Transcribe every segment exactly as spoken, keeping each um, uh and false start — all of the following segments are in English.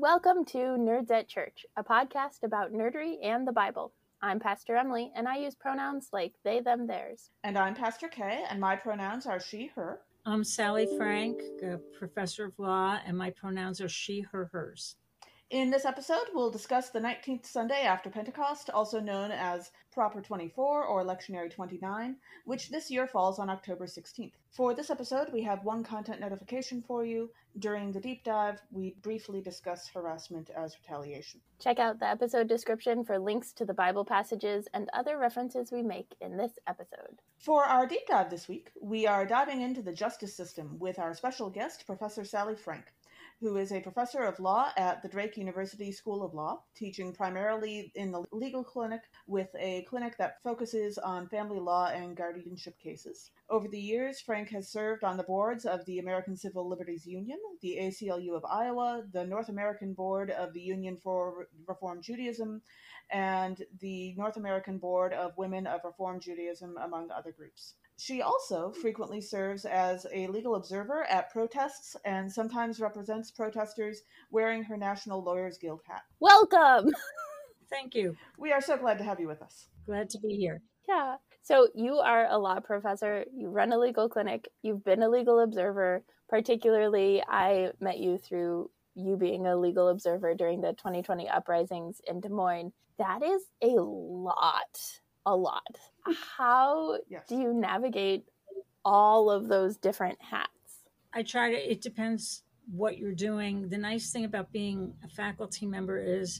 Welcome to Nerds at Church, a podcast about nerdery and the Bible. I'm Pastor Emily, and I use pronouns like they, them, theirs. And I'm Pastor Kay, and my pronouns are she, her. I'm Sally Frank, a professor of law, and my pronouns are she, her, hers. In this episode, we'll discuss the nineteenth Sunday after Pentecost, also known as Proper twenty-four or Lectionary twenty-nine, which this year falls on October sixteenth. For this episode, we have one content notification for you. During the deep dive, we briefly discuss harassment as retaliation. Check out the episode description for links to the Bible passages and other references we make in this episode. For our deep dive this week, we are diving into the justice system with our special guest, Professor Sally Frank, who is a professor of law at the Drake University School of Law, teaching primarily in the legal clinic with a clinic that focuses on family law and guardianship cases. Over the years, Frank has served on the boards of the American Civil Liberties Union, the A C L U of Iowa, the North American Board of the Union for Reform Judaism, and the North American Board of Women of Reform Judaism, among other groups. She also frequently serves as a legal observer at protests and sometimes represents protesters wearing her National Lawyers Guild hat. Welcome! Thank you. We are so glad to have you with us. Glad to be here. Yeah. So you are a law professor, you run a legal clinic, you've been a legal observer. Particularly, I met you through you being a legal observer during the twenty twenty uprisings in Des Moines. That is a lot. A lot. How Yes. do you navigate all of those different hats? I try to, it depends what you're doing. The nice thing about being a faculty member is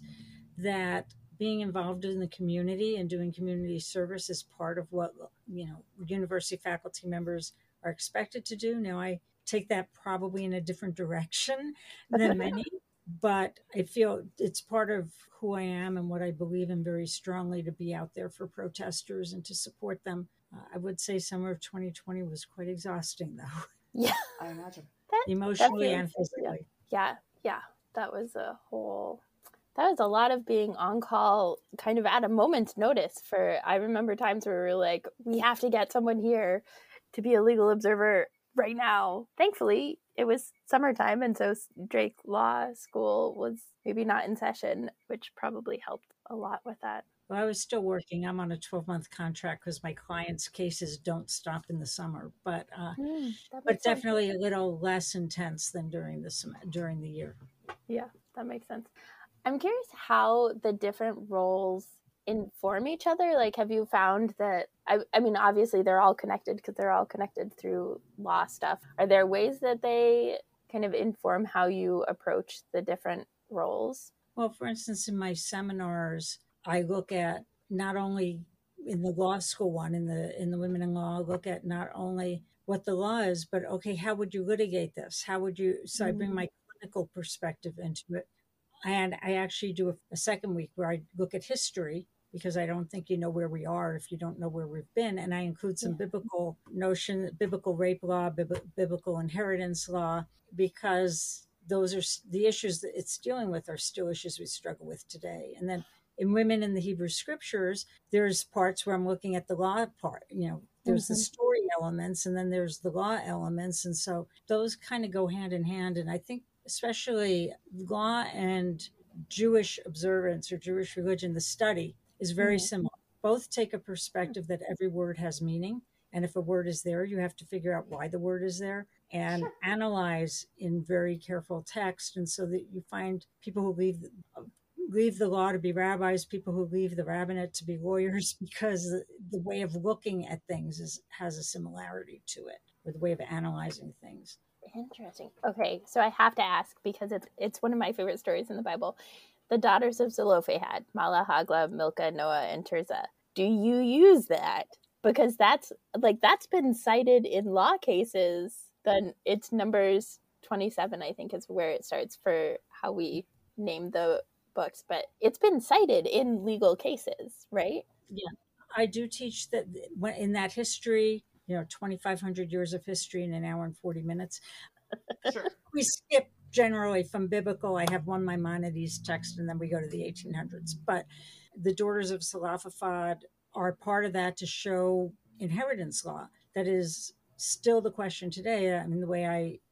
that being involved in the community and doing community service is part of what, you know, university faculty members are expected to do. Now, I take that probably in a different direction than many. But I feel it's part of who I am and what I believe in very strongly, to be out there for protesters and to support them. Uh, I would say summer of twenty twenty was quite exhausting, though. Yeah, I imagine. That, Emotionally that and feels- physically. Yeah, yeah, that was a whole, that was a lot of being on call kind of at a moment's notice. For, I remember times where we were like, we have to get someone here to be a legal observer right now. Thankfully, it was summertime, and so Drake Law School was maybe not in session, which probably helped a lot with that. Well, I was still working. I'm on a twelve-month contract because my clients' cases don't stop in the summer, but uh, Mm, that but makes sense. definitely a little less intense than during the sem- during the year. Yeah, that makes sense. I'm curious how the different roles inform each other. Like, have you found that, I, I mean, obviously they're all connected because they're all connected through law stuff. Are there ways that they kind of inform how you approach the different roles? Well, for instance, in my seminars, I look at not only in the law school one, in the in the women in law, I look at not only what the law is, but okay, how would you litigate this? How would you? So I bring my clinical perspective into it, and I actually do a, a second week where I look at history, because I don't think you know where we are if you don't know where we've been, and I include some Yeah. biblical notion, biblical rape law, bib- biblical inheritance law, because those are the issues that it's dealing with are still issues we struggle with today. And then in Women in the Hebrew Scriptures, there's parts where I'm looking at the law part. You know, there's Mm-hmm. the story elements, and then there's the law elements. And so those kind of go hand in hand. And I think especially law and Jewish observance or Jewish religion, the study is very Mhm. similar. Both take a perspective that every word has meaning. And if a word is there, you have to figure out why the word is there and Sure. analyze in very careful text. And so that you find people who leave leave the law to be rabbis, people who leave the rabbinate to be lawyers, because the, the way of looking at things is, has a similarity to it, or the way of analyzing things. Interesting. Okay, so I have to ask, because it's it's one of my favorite stories in the Bible. The daughters of Zelophehad, Mala, Hagla, Milcah, Noah, and Tirzah. Do you use that? Because that's like that's been cited in law cases. Then it's Numbers twenty-seven, I think, is where it starts for how we name the books, but it's been cited in legal cases, right? Yeah, I do teach that when in that history, you know, twenty-five hundred years of history in an hour and forty minutes. Sure. We skip generally from biblical. I have one Maimonides text, and then we go to the eighteen hundreds. But the daughters of Zelophehad are part of that to show inheritance law. That is still the question today. I mean, the way I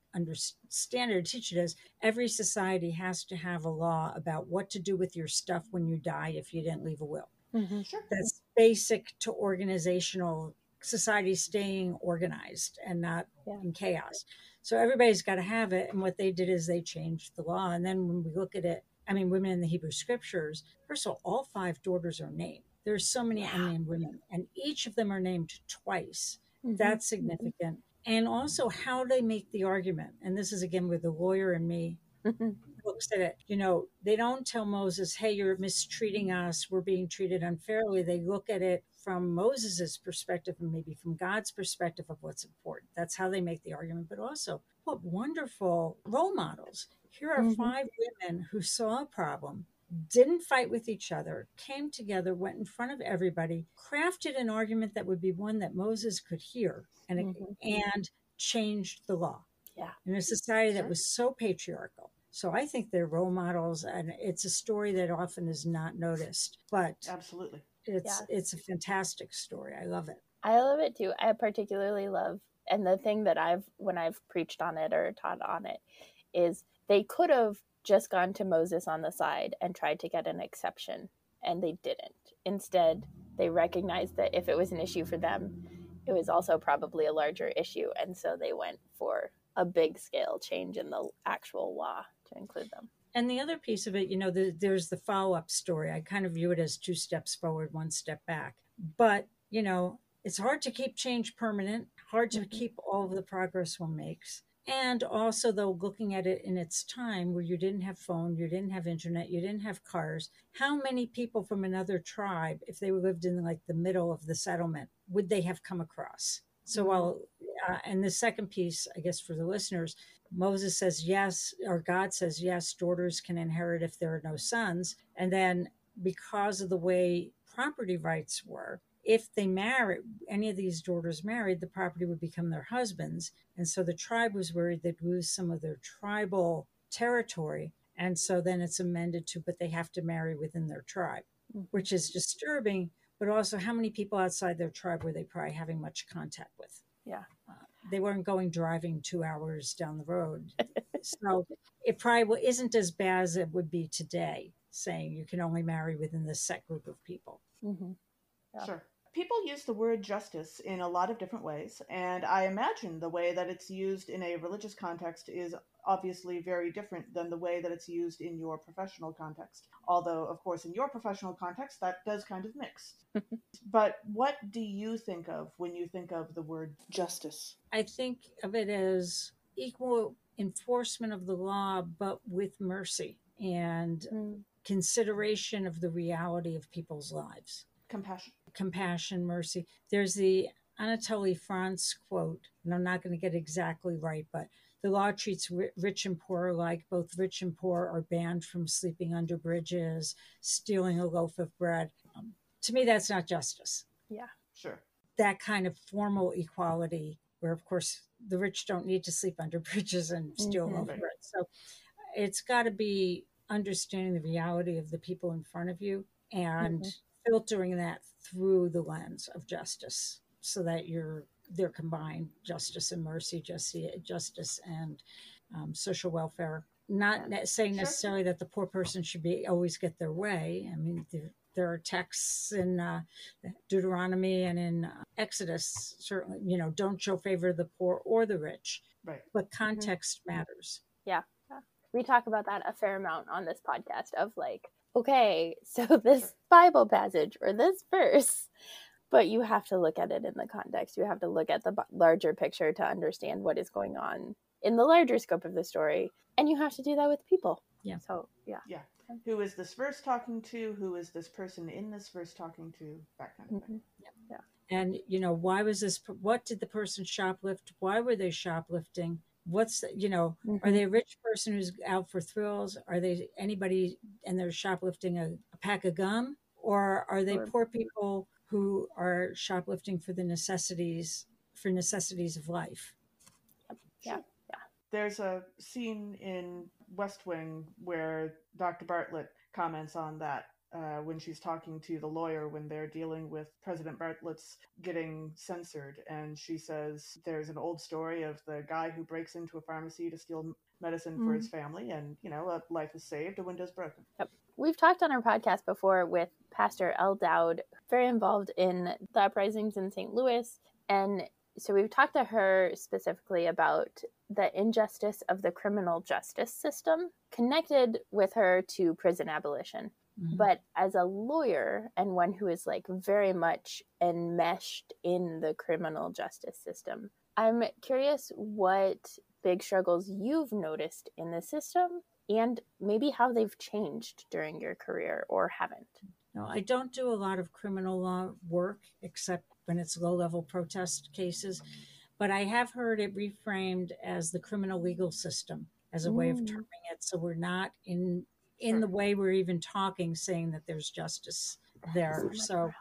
understand it or teach it is every society has to have a law about what to do with your stuff when you die if you didn't leave a will. Mm-hmm. Sure. That's basic to organizational society staying organized and not Yeah. in chaos. So everybody's got to have it. And what they did is they changed the law. And then when we look at it, I mean, women in the Hebrew scriptures, first of all, all five daughters are named. There's so many Yeah. unnamed women, and each of them are named twice. Mm-hmm. That's significant. And also how they make the argument. And this is again where the lawyer in me Mm-hmm. looks at it. You know, they don't tell Moses, hey, you're mistreating us. We're being treated unfairly. They look at it from Moses's perspective and maybe from God's perspective of what's important. That's how they make the argument. But also, what wonderful role models. Here are Mm-hmm. five women who saw a problem, didn't fight with each other, came together, went in front of everybody, crafted an argument that would be one that Moses could hear, and Mm-hmm. and changed the law. Yeah. In a society that Sure. was so patriarchal. So I think they're role models, and it's a story that often is not noticed, but Absolutely. it's Yeah. it's a fantastic story. I love it. I love it too. I particularly love, and the thing that I've, when I've preached on it or taught on it, is they could have just gone to Moses on the side and tried to get an exception, and they didn't. Instead, they recognized that if it was an issue for them, it was also probably a larger issue, and so they went for a big scale change in the actual law to include them. And the other piece of it, you know, the, there's the follow-up story. I kind of view it as two steps forward, one step back. But, you know, it's hard to keep change permanent, hard to Mhm. keep all of the progress one makes. And also, though, looking at it in its time where you didn't have phone, you didn't have internet, you didn't have cars, how many people from another tribe, if they lived in like the middle of the settlement, would they have come across? So Mhm. while, uh, and the second piece, I guess for the listeners, Moses says yes, or God says yes, daughters can inherit if there are no sons. And then because of the way property rights were, if they married, any of these daughters married, the property would become their husband's. And so the tribe was worried they'd lose some of their tribal territory. And so then it's amended to, but they have to marry within their tribe, Mhm. which is disturbing. But also, how many people outside their tribe were they probably having much contact with? Yeah. Uh, they weren't going driving two hours down the road. So it probably isn't as bad as it would be today, saying you can only marry within this set group of people. Mhm. Yeah. Sure. People use the word justice in a lot of different ways, and I imagine the way that it's used in a religious context is obviously very different than the way that it's used in your professional context. Although, of course, in your professional context, that does kind of mix. But what do you think of when you think of the word justice? I think of it as equal enforcement of the law, but with mercy and Mm. consideration of the reality of people's lives. Compassion. Compassion, mercy. There's the Anatoly France quote, and I'm not going to get it exactly right, but the law treats ri- rich and poor alike. Both rich and poor are banned from sleeping under bridges, stealing a loaf of bread. Um, to me, that's not justice. Yeah. Sure. That kind of formal equality, where of course the rich don't need to sleep under bridges and steal Mhm. a loaf Right. of bread. So it's got to be understanding the reality of the people in front of you and Mhm. filtering that through the lens of justice, so that you're they're combined, justice and mercy, justice, justice and um, social welfare. Not ne- saying Sure. necessarily that the poor person should be always get their way. I mean, there, there are texts in uh, Deuteronomy and in uh, Exodus, certainly, you know, don't show favor to the poor or the rich, Right. but context matters. Yeah. Yeah. We talk about that a fair amount on this podcast of like, okay, so this Sure. Bible passage or this verse, but you have to look at it in the context. You have to look at the b- larger picture to understand what is going on in the larger scope of the story. And you have to do that with people. Yeah. So, yeah. Yeah. Who is this verse talking to? Who is this person in this verse talking to? That kind of thing. Mhm. And, you know, why was this, what did the person shoplift? Why were they shoplifting? What's, the, you know, Mhm. are they a rich person who's out for thrills? Are they anybody and they're shoplifting a, a pack of gum? Or are they Or- poor people who are shoplifting for the necessities, for necessities of life? Yeah. Sure. There's a scene in West Wing where Doctor Bartlett comments on that uh, when she's talking to the lawyer when they're dealing with President Bartlett's getting censored. And she says there's an old story of the guy who breaks into a pharmacy to steal medicine for his family, and, you know, a life is saved, a window's broken. Yep. We've talked on our podcast before with Pastor Elle Dowd, very involved in the uprisings in Saint Louis. And so we've talked to her specifically about the injustice of the criminal justice system, connected with her to prison abolition. Mm-hmm. But as a lawyer and one who is like very much enmeshed in the criminal justice system, I'm curious what big struggles you've noticed in the system and maybe how they've changed during your career or haven't. No, I don't do a lot of criminal law work except when it's low-level protest cases, but I have heard it reframed as the criminal legal system as a mm. way of terming it. So we're not in in sure. the way we're even talking, saying that there's justice there. So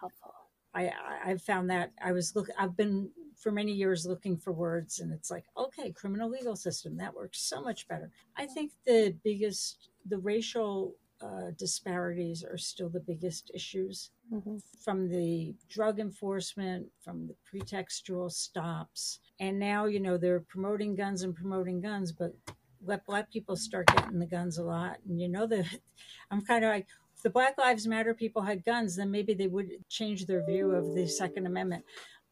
I, I've found that I was look. I've been for many years looking for words, and it's like, okay, criminal legal system, that works so much better. I think the biggest, the racial uh, disparities are still the biggest issues. Mm-hmm. From the drug enforcement, from the pretextual stops, and now, you know, they're promoting guns and promoting guns, but let black people start getting the guns a lot. And you know that I'm kind of like, if the Black Lives Matter people had guns, then maybe they would change their view of the Second Amendment.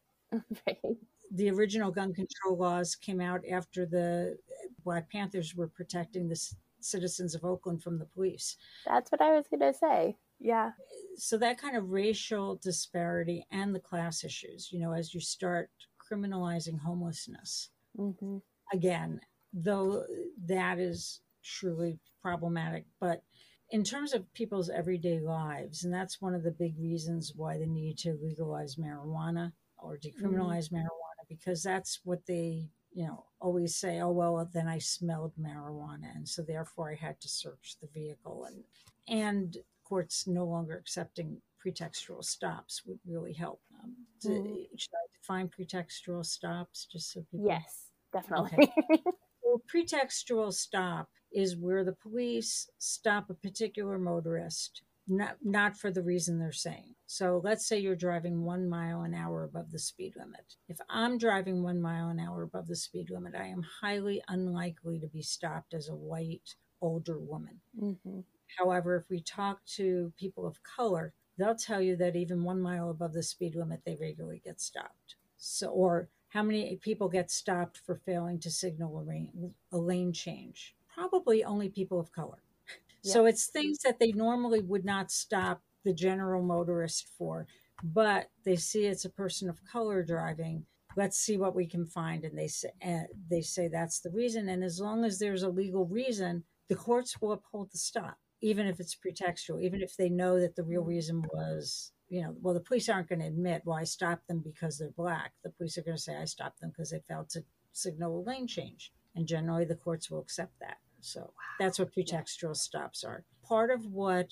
Right. The original gun control laws came out after the Black Panthers were protecting the c- citizens of Oakland from the police. That's what I was going to say. Yeah. So that kind of racial disparity and the class issues, you know, as you start criminalizing homelessness, mm-hmm. again, though that is truly problematic, but in terms of people's everyday lives, and that's one of the big reasons why they need to legalize marijuana or decriminalize mm-hmm. marijuana, because that's what they, you know, always say, oh, well, then I smelled marijuana, and so therefore I had to search the vehicle. And and courts no longer accepting pretextual stops would really help. Um, to, mm-hmm. Should I define pretextual stops just so people... Yes, definitely. Okay. So pretextual stop is where the police stop a particular motorist, not not for the reason they're saying. So let's say you're driving one mile an hour above the speed limit. If I'm driving one mile an hour above the speed limit, I am highly unlikely to be stopped as a white, older woman. Mm-hmm. However, if we talk to people of color, they'll tell you that even one mile above the speed limit, they regularly get stopped. So, or how many people get stopped for failing to signal a lane, a lane change? Probably only people of color. Yeah. So it's things that they normally would not stop the general motorist for, but they see it's a person of color driving. Let's see what we can find. And they say, uh, they say that's the reason. And as long as there's a legal reason, the courts will uphold the stop, even if it's pretextual, even if they know that the real reason was, you know, well, the police aren't going to admit, well, I stopped them because they're black. The police are going to say, I stopped them because they failed to signal a lane change. And generally the courts will accept that. So wow. That's what pretextual stops are. Part of what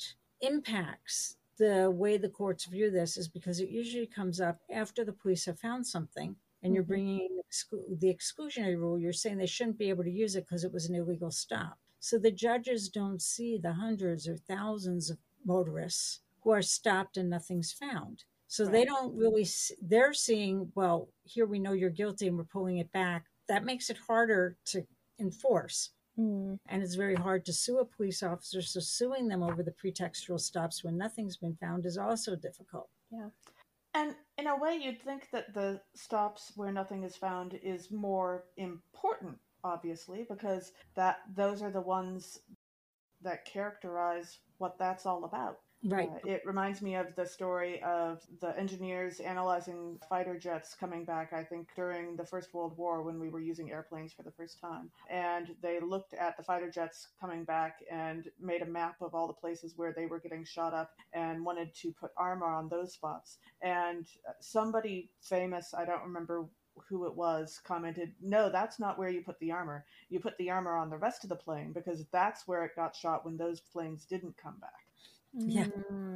impacts the way the courts view this is because it usually comes up after the police have found something and you're bringing exclu- the exclusionary rule. You're saying they shouldn't be able to use it because it was an illegal stop. So the judges don't see the hundreds or thousands of motorists who are stopped and nothing's found. So right. They don't really, see, they're seeing, well, here we know you're guilty and we're pulling it back. That makes it harder to enforce. Mm. And it's very hard to sue a police officer. So suing them over the pretextual stops when nothing's been found is also difficult. Yeah. And in a way, you'd think that the stops where nothing is found is more important, obviously, because that those are the ones that characterize what that's all about. Right. Uh, it reminds me of the story of the engineers analyzing fighter jets coming back, I think, during the First World War when we were using airplanes for the first time. And they looked at the fighter jets coming back and made a map of all the places where they were getting shot up and wanted to put armor on those spots. And somebody famous, I don't remember who it was, commented, no, that's not where you put the armor. You put the armor on the rest of the plane because that's where it got shot when those planes didn't come back. Yeah.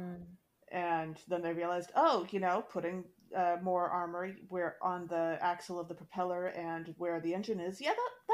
And then they realized, oh, you know, putting uh, more armor where on the axle of the propeller and where the engine is, yeah, that, that probably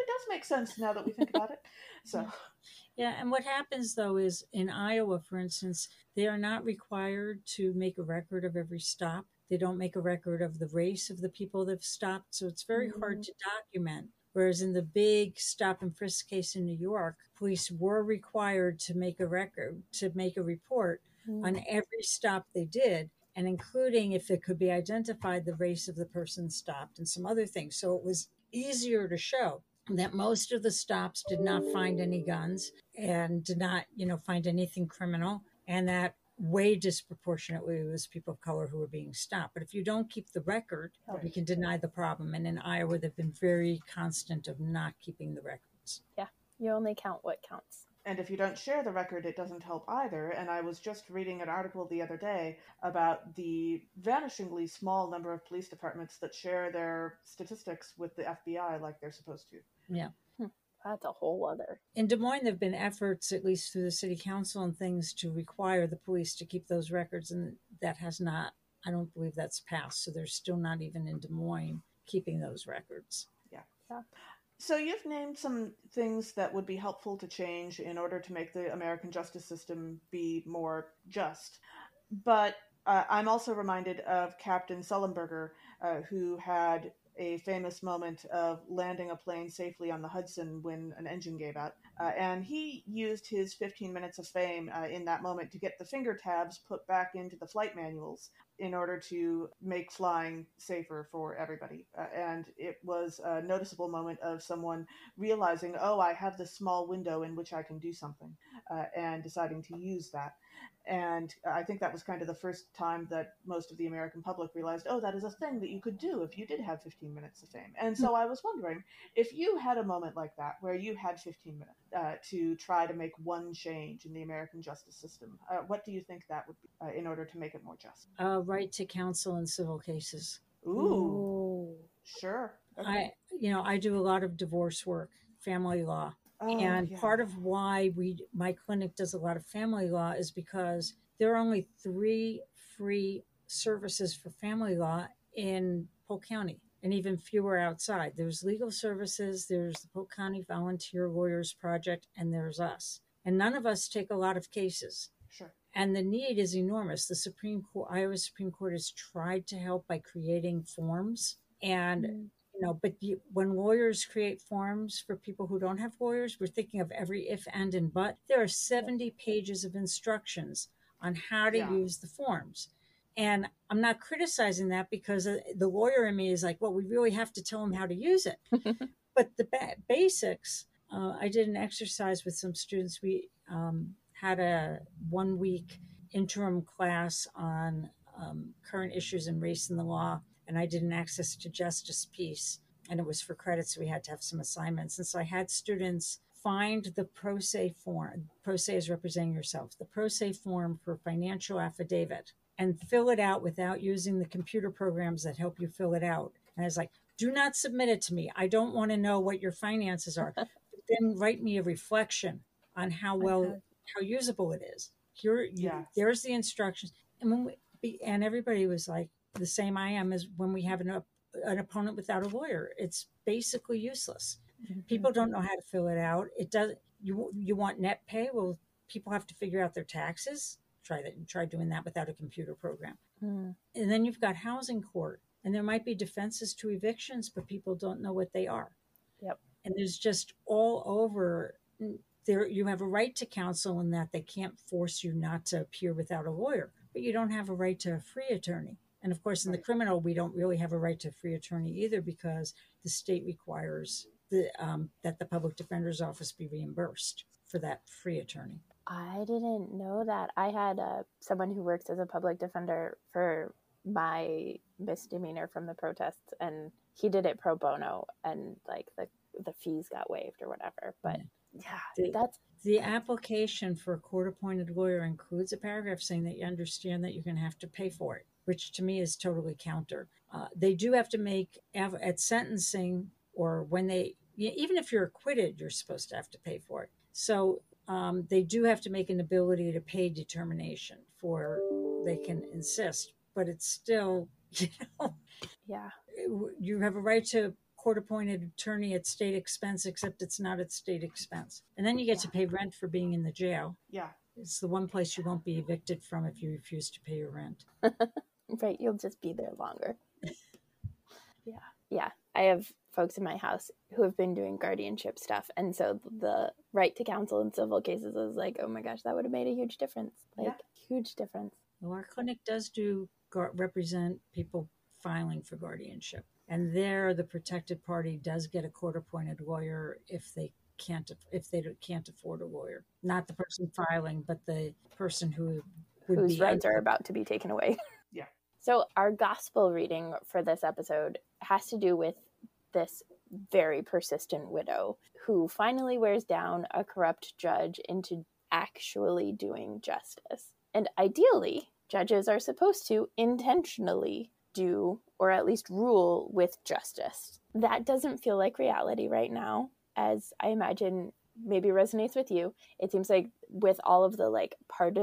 does make sense now that we think about it. So. Yeah. Yeah, and what happens though is in Iowa, for instance, they are not required to make a record of every stop. They don't make a record of the race of the people that have stopped, so it's very mm. hard to document. Whereas in the big stop and frisk case in New York, police were required to make a record, to make a report mm. on every stop they did, and including if it could be identified the race of the person stopped and some other things. So it was easier to show that most of the stops did not find any guns and did not, you know, find anything criminal, and that way disproportionately it was people of color who were being stopped. But if you don't keep the record, right. you can deny the problem. And in Iowa, they've been very constant of not keeping the records. Yeah, you only count what counts. And if you don't share the record, it doesn't help either. And I was just reading an article the other day about the vanishingly small number of police departments that share their statistics with the F B I like they're supposed to. Yeah. Hmm. That's a whole other. In Des Moines, there have been efforts, at least through the city council and things, to require the police to keep those records. And that has not, I don't believe that's passed. So they're still not even in Des Moines keeping those records. Yeah. Yeah. So you've named some things that would be helpful to change in order to make the American justice system be more just. But uh, I'm also reminded of Captain Sullenberger, uh, who had a famous moment of landing a plane safely on the Hudson when an engine gave out. Uh, and he used his fifteen minutes of fame uh, in that moment to get the finger tabs put back into the flight manuals in order to make flying safer for everybody. Uh, and it was a noticeable moment of someone realizing, oh, I have this small window in which I can do something, uh, and deciding to use that. And I think that was kind of the first time that most of the American public realized, oh, that is a thing that you could do if you did have fifteen minutes of fame. And so I was wondering, if you had a moment like that, where you had fifteen minutes uh, to try to make one change in the American justice system, uh, what do you think that would be uh, in order to make it more just? Uh, right to counsel in civil cases. Ooh, Ooh. Sure. Okay. I, you know, I do a lot of divorce work, family law. Oh, and yeah. part of why we, my clinic does a lot of family law is because there are only three free services for family law in Polk County, and even fewer outside. There's legal services, there's the Polk County Volunteer Lawyers Project, and there's us. And none of us take a lot of cases. Sure. And the need is enormous. The Supreme Court, Iowa Supreme Court has tried to help by creating forms. And mm. You know, but you, when lawyers create forms for people who don't have lawyers, we're thinking of every if, and, and but. There are seventy pages of instructions on how to yeah. use the forms. And I'm not criticizing that because the lawyer in me is like, well, we really have to tell them how to use it. But the ba- basics, uh, I did an exercise with some students. We um, had a one week interim class on um, current issues in race and the law. And I did an access to justice piece, and it was for credit, so we had to have some assignments. And so I had students find the pro se form. Pro se is representing yourself. The pro se form for financial affidavit, and fill it out without using the computer programs that help you fill it out. And I was like, do not submit it to me. I don't want to know what your finances are. But then write me a reflection on how well, okay. how usable it is. Here, you, yeah. There's the instructions. And when we, and everybody was like, the same I am as when we have an, an opponent without a lawyer. It's basically useless. Mm-hmm. People don't know how to fill it out. It does. You you want net pay? Well, people have to figure out their taxes. Try that. Try doing that without a computer program. Mm. And then you've got housing court, and there might be defenses to evictions, but people don't know what they are. Yep. And there's just all over there. You have a right to counsel in that they can't force you not to appear without a lawyer, but you don't have a right to a free attorney. And of course, in the criminal, we don't really have a right to a free attorney either because the state requires the, um, that the public defender's office be reimbursed for that free attorney. I didn't know that. I had uh, someone who works as a public defender for my misdemeanor from the protests, and he did it pro bono, and like the the fees got waived or whatever. But yeah, the, that's the application for a court-appointed lawyer includes a paragraph saying that you understand that you're going to have to pay for it, which to me is totally counter. Uh, they do have to make, at sentencing, or when they, even if you're acquitted, you're supposed to have to pay for it. So um, they do have to make an ability to pay determination for, they can insist, but it's still, you know, yeah, you have a right to court-appointed attorney at state expense, except it's not at state expense. And then you get Yeah. to pay rent for being in the jail. Yeah. It's the one place you won't be evicted from if you refuse to pay your rent. Right, you'll just be there longer. Yeah. Yeah. I have folks in my house who have been doing guardianship stuff. And so the right to counsel in civil cases is like, oh my gosh, that would have made a huge difference. Like, yeah. huge difference. Well, our clinic does do represent people filing for guardianship. And there, the protected party does get a court-appointed lawyer if they can't if they can't afford a lawyer. Not the person filing, but the person who would whose be rights are about to be taken away. Yeah. So our gospel reading for this episode has to do with this very persistent widow who finally wears down a corrupt judge into actually doing justice. And ideally, judges are supposed to intentionally do, or at least rule with justice. That doesn't feel like reality right now, as I imagine maybe resonates with you. It seems like with all of the like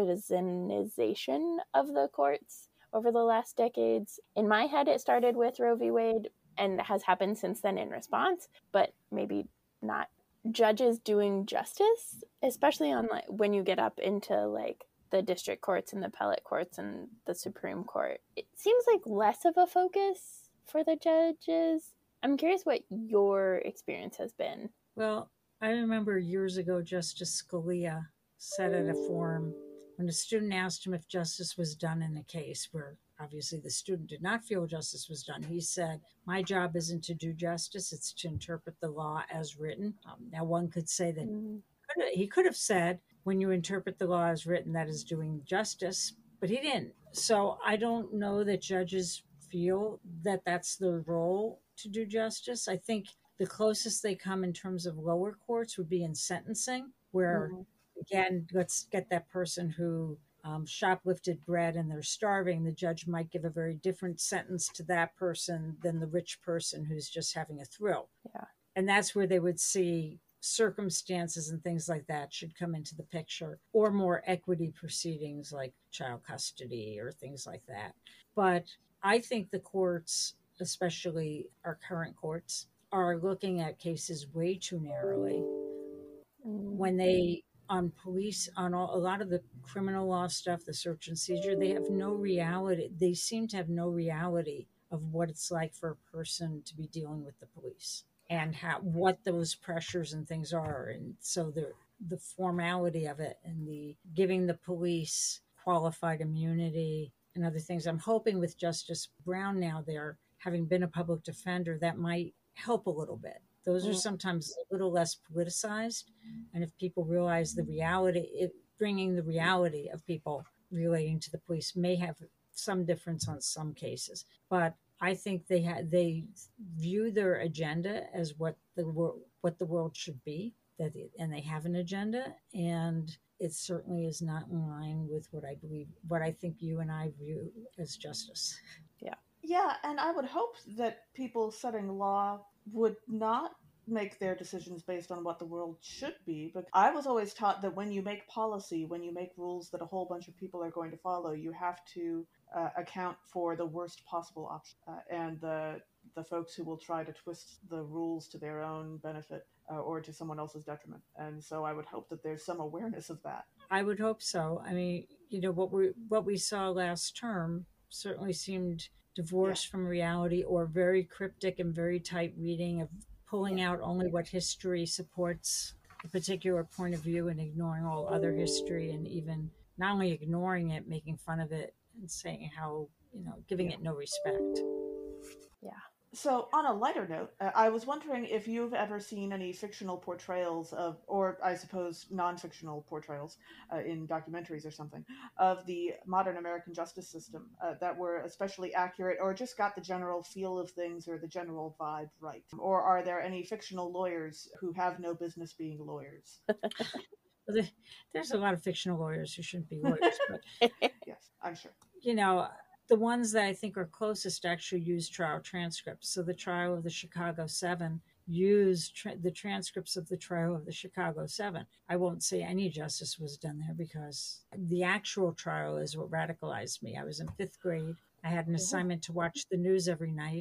partisanization of the courts over the last decades, in my head it started with Roe v. Wade and has happened since then in response, but maybe not. Judges doing justice, especially on like when you get up into like the district courts and the appellate courts and the Supreme Court, it seems like less of a focus for the judges. I'm curious what your experience has been. Well, I remember years ago, Justice Scalia said at a forum, when a student asked him if justice was done in a case where obviously the student did not feel justice was done, he said, my job isn't to do justice, it's to interpret the law as written. Um, now, one could say that mm. he could have said, when you interpret the law as written, that is doing justice, but he didn't. So I don't know that judges feel that that's their role to do justice. I think the closest they come in terms of lower courts would be in sentencing, where, mm-hmm. again, let's get that person who um, shoplifted bread and they're starving. The judge might give a very different sentence to that person than the rich person who's just having a thrill. Yeah. And that's where they would see circumstances and things like that should come into the picture, or more equity proceedings like child custody or things like that. But I think the courts, especially our current courts, are looking at cases way too narrowly. When they, on police, on all, a lot of the criminal law stuff, the search and seizure, they have no reality. They seem to have no reality of what it's like for a person to be dealing with the police and how what those pressures and things are. And so the the formality of it and the giving the police qualified immunity and other things. I'm hoping with Justice Brown now there, having been a public defender, that might help a little bit. Those are sometimes a little less politicized. And if people realize the reality, it, bringing the reality of people relating to the police may have some difference on some cases. But I think they ha- they view their agenda as what the wor- what the world should be, that it, and they have an agenda, and it certainly is not in line with what I believe, what I think you and I view as justice. Yeah. Yeah, and I would hope that people setting law would not make their decisions based on what the world should be. But I was always taught that when you make policy, when you make rules that a whole bunch of people are going to follow, you have to uh, account for the worst possible option uh, and the the folks who will try to twist the rules to their own benefit uh, or to someone else's detriment. And so I would hope that there's some awareness of that. I would hope so. I mean, you know, what we what we saw last term certainly seemed divorced yeah. from reality, or very cryptic and very tight reading of pulling yeah. out only what history supports a particular point of view and ignoring all other history, and even not only ignoring it, making fun of it and saying how, you know, giving yeah. it no respect. Yeah. So on a lighter note, uh, I was wondering if you've ever seen any fictional portrayals of, or I suppose non-fictional portrayals uh, in documentaries or something, of the modern American justice system uh, that were especially accurate or just got the general feel of things or the general vibe right. Or are there any fictional lawyers who have no business being lawyers? There's a lot of fictional lawyers who shouldn't be lawyers, but yes, I'm sure. You know, the ones that I think are closest actually use trial transcripts. So the trial of the Chicago Seven used tra- the transcripts of the trial of the Chicago Seven. I won't say any justice was done there because the actual trial is what radicalized me. I was in fifth grade. I had an assignment to watch the news every night.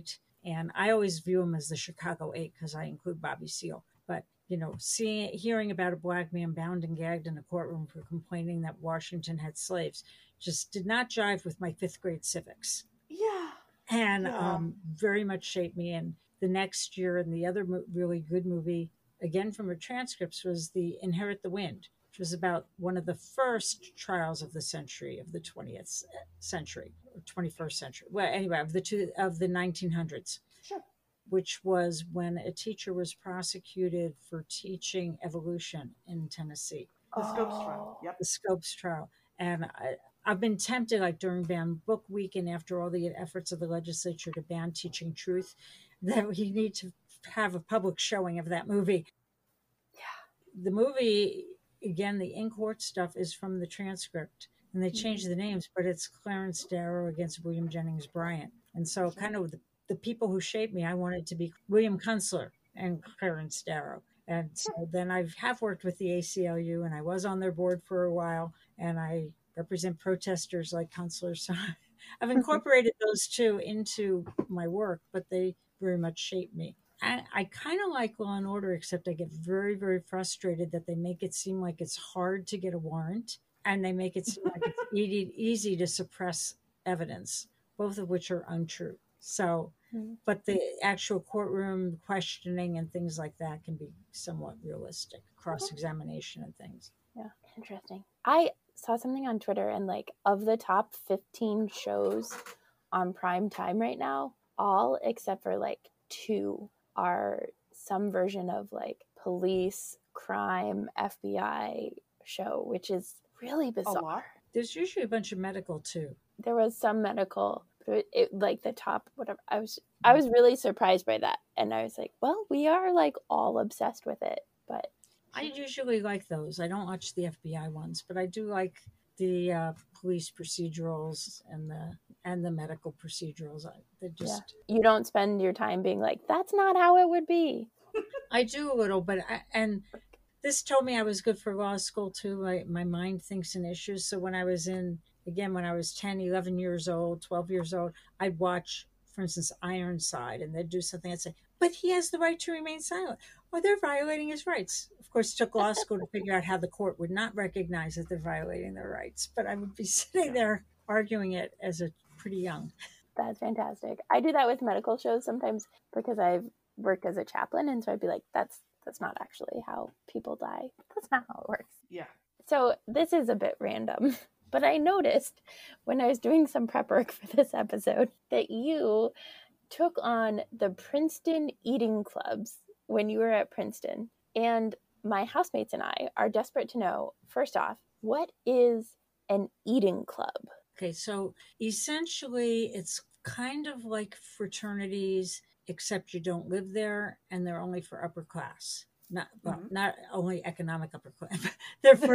And I always view them as the Chicago Eight because I include Bobby Seale. But, you know, seeing, hearing about a black man bound and gagged in a courtroom for complaining that Washington had slaves just did not jive with my fifth grade civics. Yeah. And Yeah. um, very much shaped me. And the next year, and the other mo- really good movie, again from her transcripts, was the Inherit the Wind, which was about one of the first trials of the century, of the twentieth century, or twenty-first century. Well, anyway, of the two, of the nineteen hundreds. Sure. Which was when a teacher was prosecuted for teaching evolution in Tennessee. The Scopes trial. Yep. The Scopes trial. And I, I've been tempted, like during Banned Book Week and after all the efforts of the legislature to ban teaching truth, that we need to have a public showing of that movie. Yeah. The movie, again, the in-court stuff is from the transcript. And they changed the names, but it's Clarence Darrow against William Jennings Bryan. And so sure. kind of the, the people who shaped me, I wanted to be William Kunstler and Clarence Darrow. And so then I have worked with the A C L U, and I was on their board for a while, and I represent protesters like Kunstler. So I've incorporated those two into my work, but they very much shaped me. I, I kind of like Law and Order, except I get very, very frustrated that they make it seem like it's hard to get a warrant, and they make it seem like it's easy, easy to suppress evidence, both of which are untrue. So, but the actual courtroom questioning and things like that can be somewhat realistic, cross-examination and things. Yeah, interesting. I saw something on Twitter, and like of the top fifteen shows on prime time right now, all except for like two are some version of like police, crime, F B I show, which is really bizarre. A lot. There's usually a bunch of medical too. There was some medical, but it, like the top, whatever. I was, I was really surprised by that, and I was like, well, we are like all obsessed with it. But I usually like those. I don't watch the F B I ones, but I do like the uh, police procedurals and the and the medical procedurals. They just yeah. You don't spend your time being like, that's not how it would be. I do a little, but I, and this told me I was good for law school too. My my mind thinks in issues. So when I was in, again, when I was ten, eleven years old, twelve years old, I'd watch, for instance, Ironside, and they'd do something. I'd say, but he has the right to remain silent. Or they're violating his rights. Of course, it took law school to figure out how the court would not recognize that they're violating their rights. But I would be sitting there arguing it as a pretty young. That's fantastic. I do that with medical shows sometimes because I've worked as a chaplain. And so I'd be like, that's that's not actually how people die. That's not how it works. Yeah. So this is a bit random. But I noticed when I was doing some prep work for this episode that you took on the Princeton eating clubs when you were at Princeton. And my housemates and I are desperate to know, first off, what is an eating club? Okay, so essentially it's kind of like fraternities, except you don't live there and they're only for upper class. Not well, mm-hmm. not only economic upper class. They're for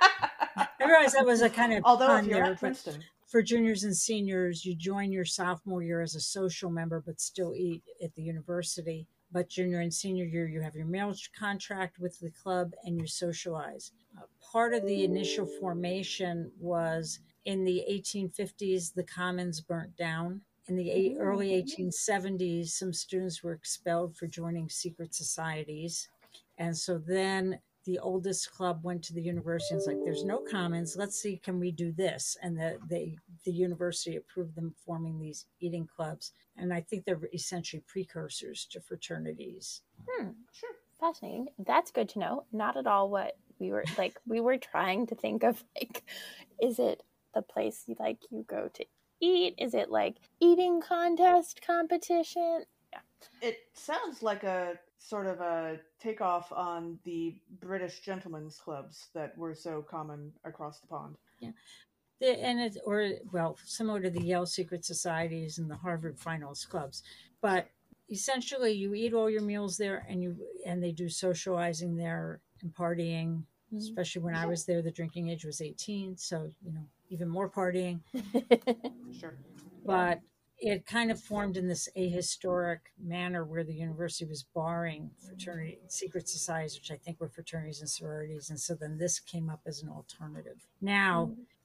I realized that was a kind of although if you're there, at Princeton. For juniors and seniors, you join your sophomore year as a social member, but still eat at the university. But junior and senior year, you have your meal contract with the club and you socialize. Uh, part of the initial formation was in the eighteen fifties, the commons burnt down. In the eight, early eighteen seventies, some students were expelled for joining secret societies. And so then the oldest club went to the university and was like, there's no commons. Let's see, can we do this? And the, the, the university approved them forming these eating clubs. And I think they're essentially precursors to fraternities. Hmm, sure. Fascinating. That's good to know. Not at all what we were like. We were trying to think of like, is it the place you like you go to eat? Is it like eating contest competition? Yeah. It sounds like a sort of a takeoff on the British gentlemen's clubs that were so common across the pond. Yeah. The, and it, or, well, similar to the Yale secret societies and the Harvard finals clubs. But essentially you eat all your meals there and you, and they do socializing there and partying, mm-hmm. especially when I was there, the drinking age was eighteen. So, you know, even more partying. Sure. But it kind of formed in this ahistoric manner where the university was barring fraternity, secret societies, which I think were fraternities and sororities. And so then this came up as an alternative. Now,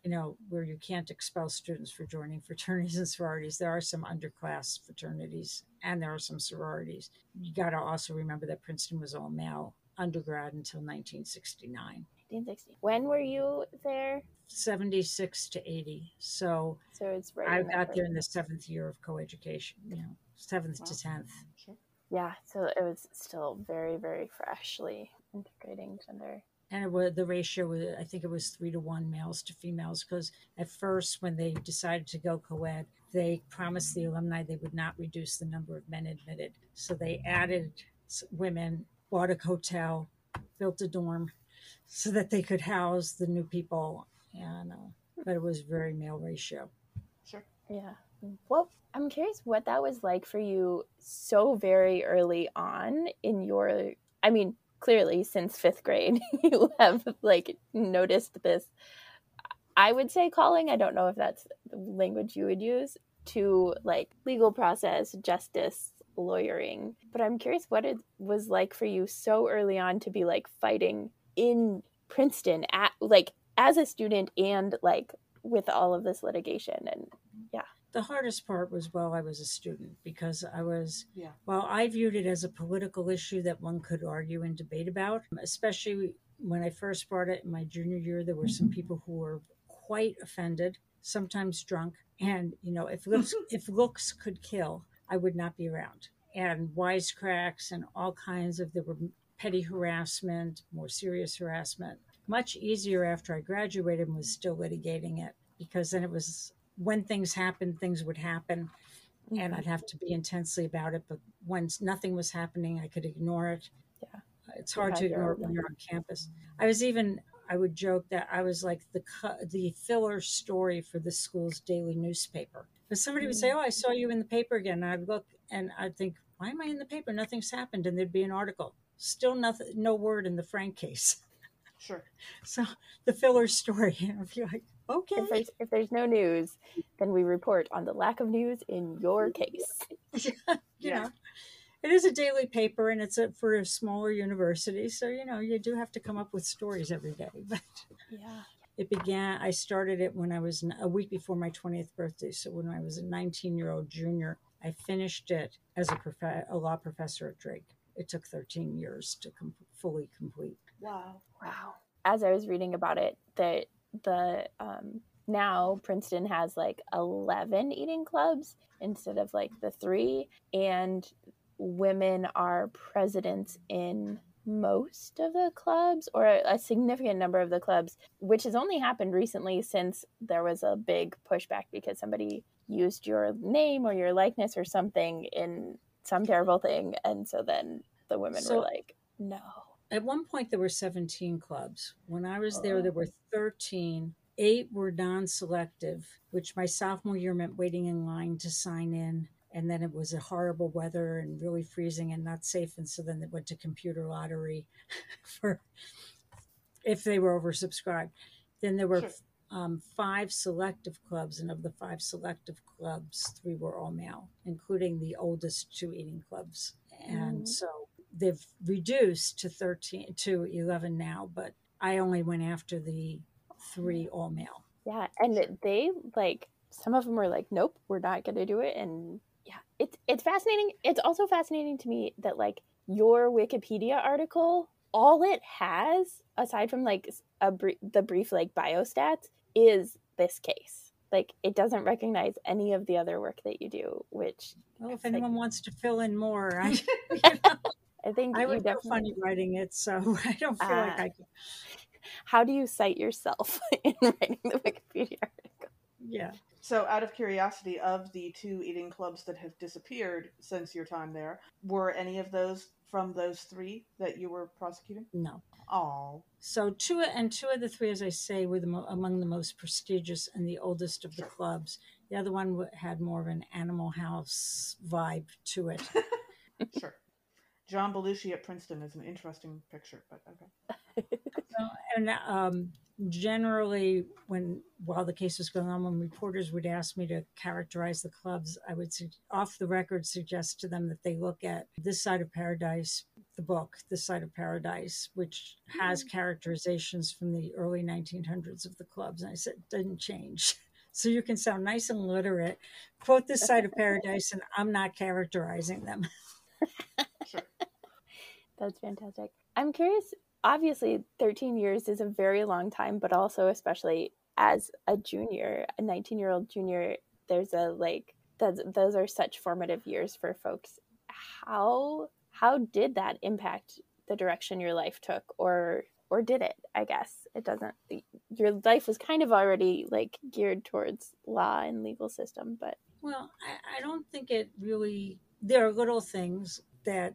you know, where you can't expel students for joining fraternities and sororities. There are some underclass fraternities and there are some sororities. You got to also remember that Princeton was all male undergrad until nineteen sixty-nine. nineteen sixty. When were you there? seventy-six to eighty. So, so it's right I in got first. there in the seventh year of coeducation, you know, seventh Wow. to tenth. Sure. Yeah, so it was still very, very freshly integrating gender. And it was, the ratio was, I think it was three to one males to females, because at first when they decided to go co-ed, they promised the alumni they would not reduce the number of men admitted. So they added women, bought a hotel, built a dorm so that they could house the new people. And uh, but it was very male ratio. Sure. Yeah. Well, I'm curious what that was like for you so very early on in your, I mean, clearly since fifth grade, you have like noticed this, I would say calling, I don't know if that's the language you would use, to like legal process, justice, lawyering. But I'm curious what it was like for you so early on to be like fighting in Princeton at like as a student and like with all of this litigation. And yeah. The hardest part was while I was a student, because I was, Yeah. well, I viewed it as a political issue that one could argue and debate about, especially when I first brought it in my junior year. There were some people who were quite offended, sometimes drunk. And, you know, if looks, if looks could kill, I would not be around. And wisecracks and all kinds of, there were petty harassment, more serious harassment. Much easier after I graduated and was still litigating it, because then it was, when things happened, things would happen, and I'd have to be intensely about it. But once nothing was happening, I could ignore it. Yeah. It's hard to ignore it when you're on campus. I was even, I would joke that I was like the the filler story for the school's daily newspaper. But somebody would say, "Oh, I saw you in the paper again." And I'd look and I'd think, "Why am I in the paper? Nothing's happened." And there'd be an article. Still nothing, no word in the Frank case. Sure. So the filler story, you know, if you're like, okay. If there's, if there's no news, then we report on the lack of news in your case. you Yeah. know, it is a daily paper, and it's a, for a smaller university. So, you know, you do have to come up with stories every day. But Yeah. it began, I started it when I was a week before my twentieth birthday. So when I was a nineteen-year-old junior, I finished it as a, prof- a law professor at Drake. It took thirteen years to com- fully complete. Wow. Wow. As I was reading about it, that the um, now Princeton has like eleven eating clubs instead of like the three, and women are presidents in most of the clubs, or a significant number of the clubs, which has only happened recently since there was a big pushback because somebody used your name or your likeness or something in some terrible thing, and so then the women So- were like, no. At one point, there were seventeen clubs. When I was there, Oh. there were thirteen. Eight were non-selective, which my sophomore year meant waiting in line to sign in. And then it was a horrible weather and really freezing and not safe. And so then they went to computer lottery for if they were oversubscribed. Then there were Sure. um, five selective clubs. And of the five selective clubs, three were all male, including the oldest two eating clubs. And Mhm. so they've reduced to thirteen to eleven now, but I only went after the three all male. Yeah, and they like some of them were like, "Nope, we're not going to do it." And yeah, it's it's fascinating. It's also fascinating to me that like your Wikipedia article, all it has aside from like a br- the brief like biostats is this case. Like it doesn't recognize any of the other work that you do, which Well, if It's like- anyone wants to fill in more, I, you know, I think I you would feel definitely. funny writing it, so I don't feel like Ah. I can. How do you cite yourself in writing the Wikipedia article? Yeah. So, out of curiosity, of the two eating clubs that have disappeared since your time there, were any of those from those three that you were prosecuting? No. Oh, So two and two of the three, as I say, were the mo- among the most prestigious and the oldest of the Sure. clubs. The other one w- had more of an Animal House vibe to it. sure. John Belushi at Princeton is an interesting picture, but okay. So, and um, generally, when while the case was going on, when reporters would ask me to characterize the clubs, I would su- off the record suggest to them that they look at this side of Paradise, the book, This Side of Paradise, which has characterizations from the early nineteen hundreds of the clubs. And I said, didn't change. So you can sound nice and literate, quote This Side of Paradise, and I'm not characterizing them. Sure. That's fantastic. I'm curious, obviously thirteen years is a very long time, but also especially as a junior, a nineteen year old junior, there's a like, that's, those are such formative years for folks. How, how did that impact the direction your life took, or, or did it? I guess it doesn't, your life was kind of already like geared towards law and legal system, but. Well, I, I don't think it really, there are little things that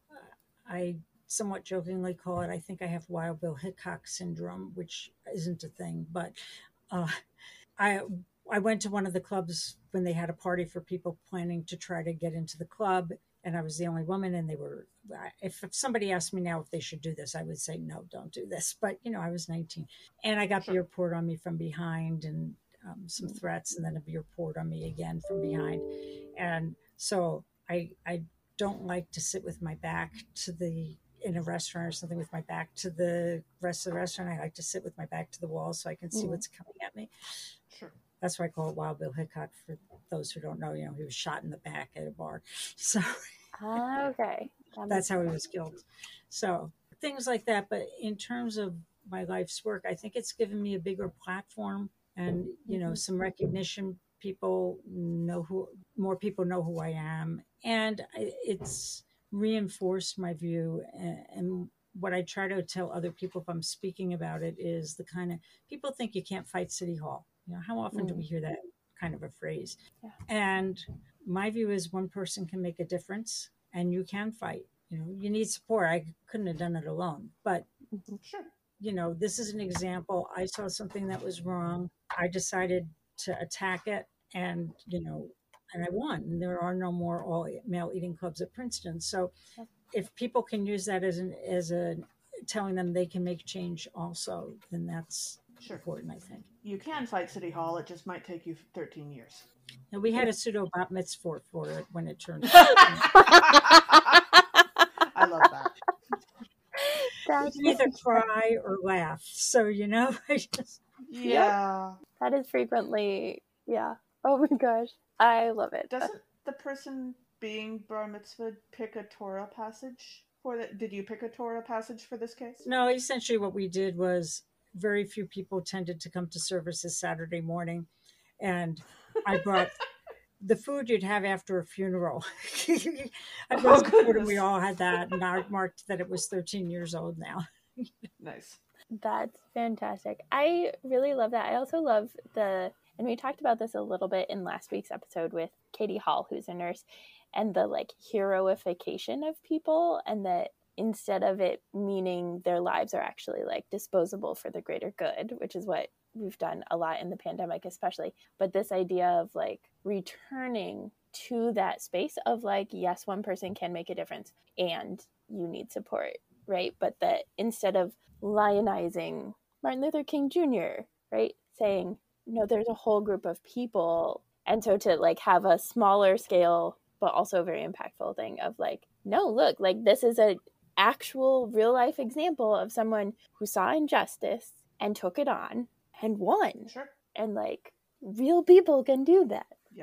I somewhat jokingly call it, I think I have Wild Bill Hickok syndrome, which isn't a thing, but uh, I I went to one of the clubs when they had a party for people planning to try to get into the club, and I was the only woman, and they were, if, if somebody asked me now if they should do this, I would say, no, don't do this. But, you know, I was nineteen, and I got Sure. beer poured on me from behind, and um, some threats, and then a beer poured on me again from behind. And so I I don't like to sit with my back to the, in a restaurant or something, with my back to the rest of the restaurant. I like to sit with my back to the wall so I can see Mhm. what's coming at me. Sure. That's why I call it Wild Bill Hickok. For those who don't know, you know, he was shot in the back at a bar. So Ah, okay. That that's makes how he was killed. So things like that. But in terms of my life's work, I think it's given me a bigger platform and, you know, Mhm. some recognition. People know who, more people know who I am. And I- it's reinforced my view. And, and what I try to tell other people if I'm speaking about it is the kind of, people think you can't fight City Hall. You know, how often do Mm. we hear that kind of a phrase? Yeah. And my view is one person can make a difference and you can fight. You know, you need support. I couldn't have done it alone. But, Mhm. Sure. you know, this is an example. I saw something that was wrong. I decided to attack it and, you know, and I won. And there are no more all male eating clubs at Princeton. So Yep. if people can use that as an, as a, telling them they can make change also, then that's Sure. important, I think. You can fight City Hall. It just might take you thirteen years. And we had a pseudo bat mitzvah for it when it turned out. I love that. You That's can either cry or laugh. So, you know, I just, Yeah. That is frequently, yeah. Oh my gosh. I love it. Doesn't the person being bar mitzvah pick a Torah passage for that? Did you pick a Torah passage for this case? no, essentially what we did was very few people tended to come to services Saturday morning. And I brought the food you'd have after a funeral. I Oh, brought some food and goodness. we all had that. And I marked that it was thirteen years old now. Nice. That's fantastic. I really love that. I also love the, and we talked about this a little bit in last week's episode with Katie Hall, who's a nurse, and the like heroification of people, and that instead of it meaning their lives are actually like disposable for the greater good, which is what we've done a lot in the pandemic, especially. But this idea of like returning to that space of like, yes, one person can make a difference and you need support, right? But that instead of lionizing Martin Luther King Junior, right? Saying, no, there's a whole group of people. And so to like have a smaller scale, but also very impactful thing of like, no, look, like this is a actual real life example of someone who saw injustice and took it on and won. Sure. And like real people can do that. Yeah.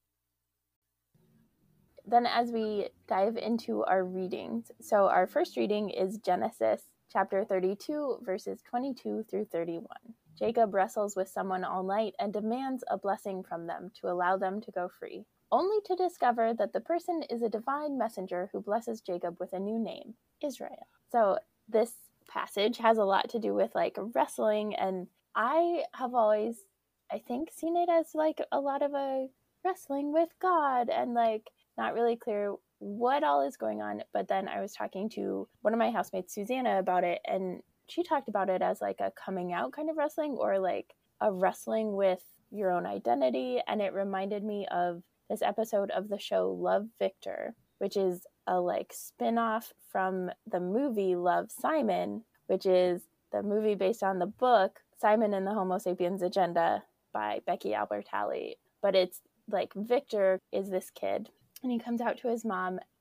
Then as we dive into our readings, so our first reading is Genesis chapter thirty-two, verses twenty-two through thirty-one. Jacob wrestles with someone all night and demands a blessing from them to allow them to go free, only to discover that the person is a divine messenger who blesses Jacob with a new name, Israel. So this passage has a lot to do with like wrestling, and I have always, I think, seen it as like a lot of a wrestling with God and like not really clear what all is going on. But then I was talking to one of my housemates, Susanna, about it, and she talked about it as like a coming out kind of wrestling, or like a wrestling with your own identity. And it reminded me of this episode of the show Love, Victor, which is a like spin-off from the movie Love, Simon, which is the movie based on the book Simon and the Homo Sapiens Agenda by Becky Albertalli. But it's like Victor is this kid and he comes out to his mom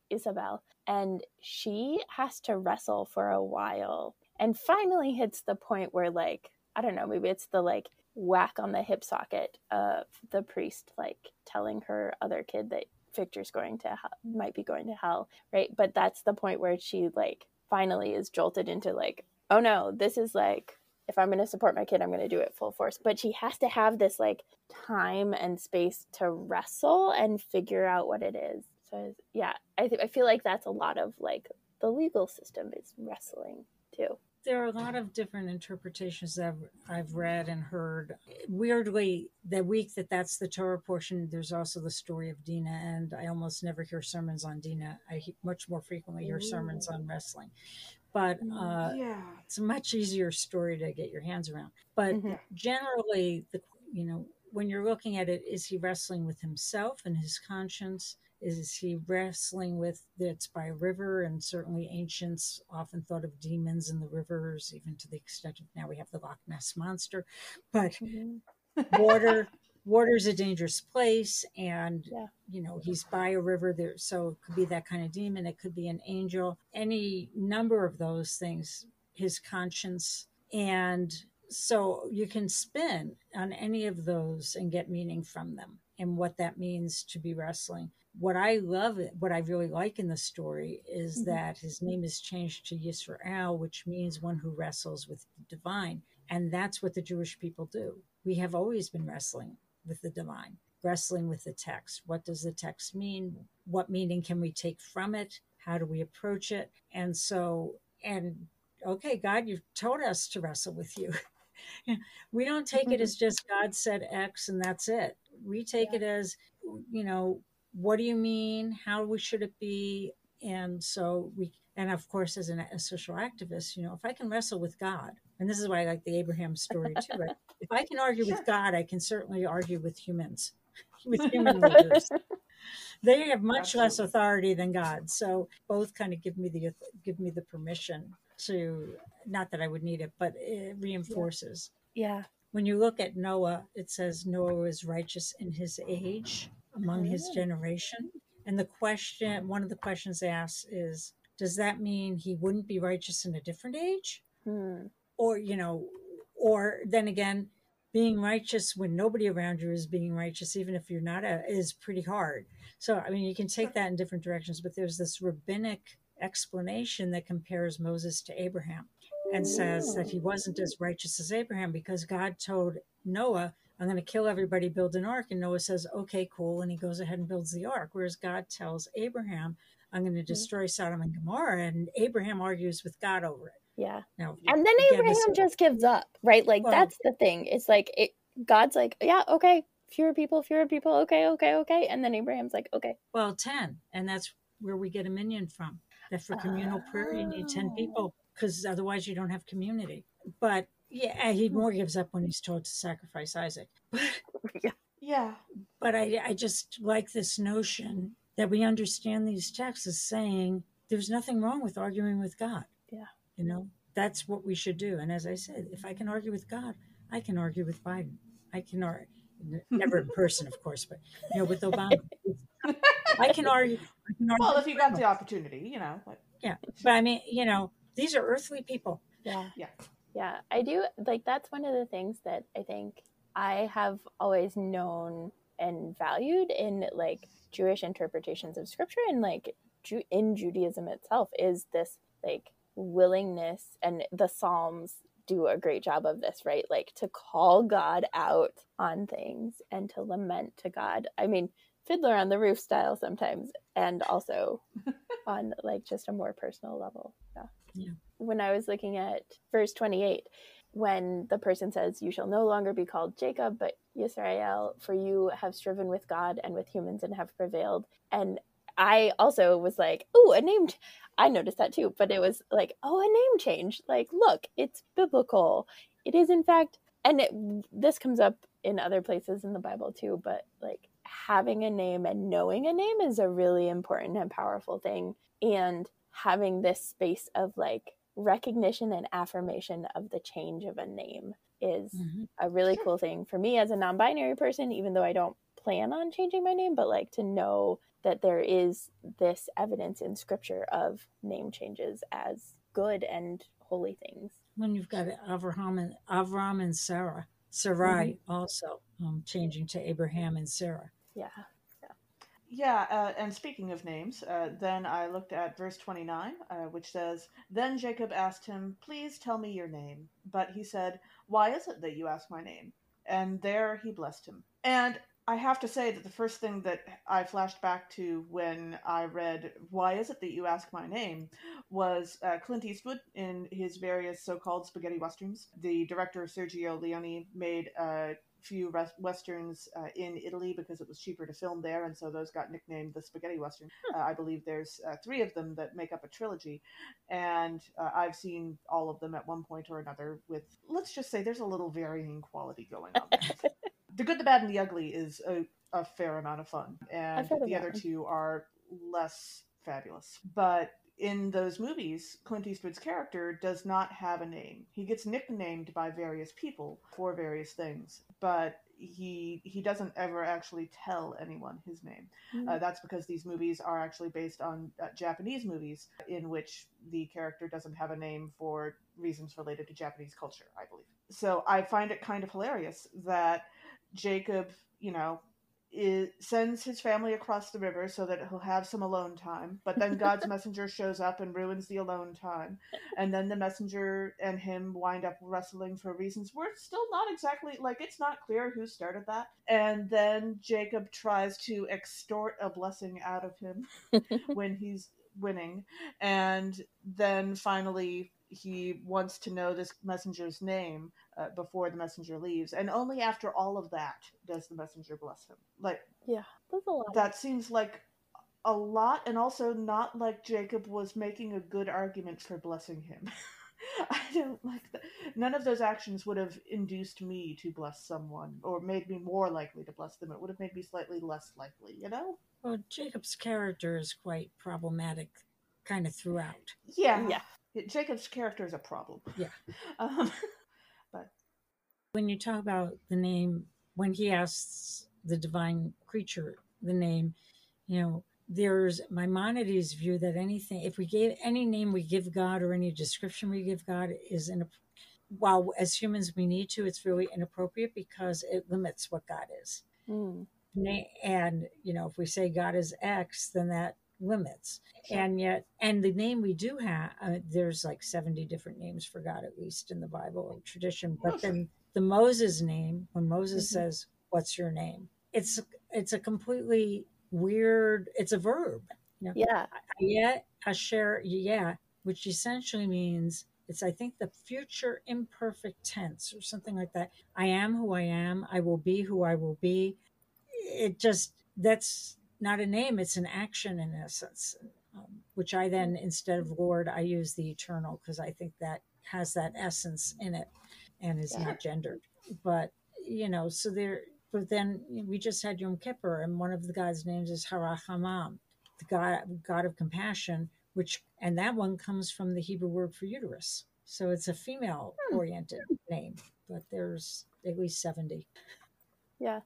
Isabel, and she has to wrestle for a while and finally hits the point where, like, I don't know, maybe it's the like whack on the hip socket of the priest, like telling her other kid that Victor's going to hell, might be going to hell, right? But that's the point where she like finally is jolted into like, oh no, this is like, if I'm going to support my kid, I'm going to do it full force. But she has to have this like time and space to wrestle and figure out what it is. So yeah, I th- I feel like that's a lot of like the legal system is wrestling too. There are a lot of different interpretations that I've, I've read and heard. Weirdly, the week that that's the Torah portion, there's also the story of Dinah, and I almost never hear sermons on Dinah. I much more frequently hear sermons on wrestling. But uh, yeah. it's a much easier story to get your hands around. But Mm-hmm. generally, the you know, when you're looking at it, is he wrestling with himself and his conscience? Is he wrestling with it's by a river? And certainly ancients often thought of demons in the rivers, even to the extent of now we have the Loch Ness Monster. But Mm-hmm. water, water's a dangerous place. And, Yeah. you know, he's by a river there. So it could be that kind of demon. It could be an angel, any number of those things, his conscience. And so you can spin on any of those and get meaning from them and what that means to be wrestling. What I love, what I really like in the story is Mm-hmm. that his name is changed to Yisrael, which means one who wrestles with the divine. And that's what the Jewish people do. We have always been wrestling with the divine, wrestling with the text. What does the text mean? What meaning can we take from it? How do we approach it? And so, and okay, God, you've told us to wrestle with you. We don't take it as just God said X and that's it. We take Yeah. it as, you know, what do you mean? How should it be? And so we, and of course, as an, a social activist, you know, if I can wrestle with God, and this is why I like the Abraham story too, right? If I can argue Sure. with God, I can certainly argue with humans, with human leaders. They have much Absolutely. less authority than God. So both kind of give me the, give me the permission to, not that I would need it, but it reinforces. Yeah. When you look at Noah, it says Noah was righteous in his age among his Oh. generation. And the question, one of the questions asked is, does that mean he wouldn't be righteous in a different age? Hmm. Or, you know, or then again, being righteous when nobody around you is being righteous, even if you're not, a, is pretty hard. So, I mean, you can take that in different directions, but there's this rabbinic explanation that compares Moses to Abraham and says that he wasn't as righteous as Abraham because God told Noah, I'm going to kill everybody, build an ark. And Noah says, okay, cool. And he goes ahead and builds the ark. Whereas God tells Abraham, I'm going to destroy Sodom and Gomorrah. And Abraham argues with God over it. Yeah. Now, And then again, Abraham this- just gives up, right? Like Well- that's the thing. It's like it, God's like, yeah, okay, fewer people, fewer people, okay, okay, okay. And then Abraham's like, okay. Well, ten. And that's where we get a minion from. That for communal prayer, you need ten Oh. people because otherwise you don't have community. But yeah, he more gives up when he's told to sacrifice Isaac. Yeah. But I, I just like this notion that we understand these texts as saying there's nothing wrong with arguing with God. Yeah. You know, that's what we should do. And as I said, if I can argue with God, I can argue with Biden. I can argue, never in person, of course, but, you know, with Obama. I can argue. I can argue Well, with if you got Biden. the opportunity, you know. Like, Yeah. But I mean, you know, these are earthly people. Yeah. Yeah. Yeah. I do like that's one of the things that I think I have always known and valued in like Jewish interpretations of scripture and like Ju- in Judaism itself is this like willingness, and the Psalms do a great job of this, right? Like to call God out on things and to lament to God. I mean, Fiddler on the Roof style sometimes, and also on like just a more personal level. Yeah. Yeah. When I was looking at verse twenty-eight, when the person says, you shall no longer be called Jacob, but Yisrael, for you have striven with God and with humans and have prevailed. And I also was like, oh, a name. Ch-. I noticed that too, but it was like, oh, a name change. Like, look, it's biblical. It is, in fact, and it, this comes up in other places in the Bible too, but like having a name and knowing a name is a really important and powerful thing. And having this space of like recognition and affirmation of the change of a name is Mm-hmm. a really cool thing for me as a non-binary person, even though I don't plan on changing my name, but like to know that there is this evidence in scripture of name changes as good and holy things. When you've got Abraham and Avram and Sarah, Sarai mm-hmm. also um, changing to Abraham and Sarah. Yeah. Yeah, uh, and speaking of names, uh, then I looked at verse twenty-nine, uh, which says, Then Jacob asked him, Please tell me your name. But he said, Why is it that you ask my name? And there he blessed him. And I have to say that the first thing that I flashed back to when I read, Why is it that you ask my name? was uh, Clint Eastwood in his various so-called spaghetti westerns. The director, Sergio Leone, made a few res- westerns uh, in Italy because it was cheaper to film there, and so those got nicknamed the spaghetti western. Uh, I believe there's uh, three of them that make up a trilogy, and uh, I've seen all of them at one point or another with, let's just say, there's a little varying quality going on there. The Good, the Bad, and the Ugly is a, a fair amount of fun, and the other one. two are less fabulous. But in those movies, Clint Eastwood's character does not have a name. He gets nicknamed by various people for various things, but he he doesn't ever actually tell anyone his name. Mm-hmm. Uh, that's because these movies are actually based on uh, Japanese movies in which the character doesn't have a name for reasons related to Japanese culture, I believe. So I find it kind of hilarious that Jacob, you know, Is, sends his family across the river so that he'll have some alone time, but then God's messenger shows up and ruins the alone time, and then the messenger and him wind up wrestling for reasons we're still not exactly, like, it's not clear who started that, and then Jacob tries to extort a blessing out of him when he's winning, and then finally he wants to know this messenger's name uh, before the messenger leaves, and only after all of that does the messenger bless him. Like, yeah, that's a lot. That seems like a lot, and also not like Jacob was making a good argument for blessing him. I don't like that. None of those actions would have induced me to bless someone or made me more likely to bless them. It would have made me slightly less likely, you know? Well, Jacob's character is quite problematic kind of throughout. Yeah. Yeah. Jacob's character is a problem. Yeah. Um, but when you talk about the name, when he asks the divine creature the name, you know, there's Maimonides' view that anything, if we gave any name we give God or any description we give God is in a, while as humans we need to, it's really inappropriate because it limits what God is. Mm. And, you know, if we say God is X, then that limits. Sure. And yet, and the name we do have, uh, there's like seventy different names for God, at least in the Bible and tradition. But then the Moses name, when Moses mm-hmm. says, "What's your name?" It's it's a completely weird. It's a verb. You know? Yeah. Yeah. Asher. Yeah. Which essentially means it's, I think, the future imperfect tense or something like that. I am who I am. I will be who I will be. It just that's. Not a name, it's an action in essence, um, which I then, instead of Lord, I use the eternal because I think that has that essence in it and is yeah. not gendered. But, you know, so there, but then we just had Yom Kippur, and one of the God's names is Harachamam, the God, God of compassion, which, and that one comes from the Hebrew word for uterus. So it's a female oriented hmm. name, but there's at least seventy. Yeah.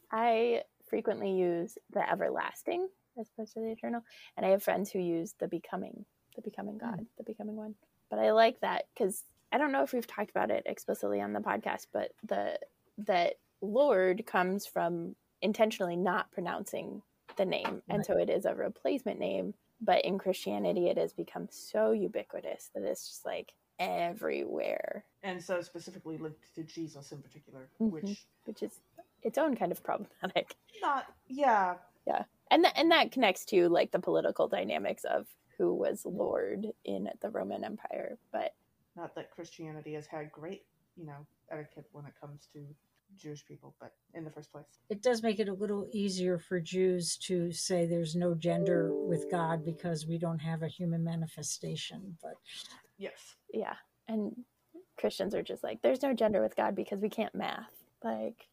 I frequently use the everlasting as opposed to the eternal, and I have friends who use the becoming the becoming God mm. the becoming one. But I like that because I don't know if we've talked about it explicitly on the podcast, but the that Lord comes from intentionally not pronouncing the name, right. And so it is a replacement name. But in Christianity it has become so ubiquitous that it's just like everywhere, and so specifically linked to Jesus in particular, mm-hmm. which which is its own kind of problematic. Not, yeah. Yeah. And, th- and that connects to like the political dynamics of who was Lord in the Roman Empire. But not that Christianity has had great, you know, etiquette when it comes to Jewish people, but in the first place. It does make it a little easier for Jews to say there's no gender with God because we don't have a human manifestation. But yes. Yeah. And Christians are just like, there's no gender with God because we can't math. Like,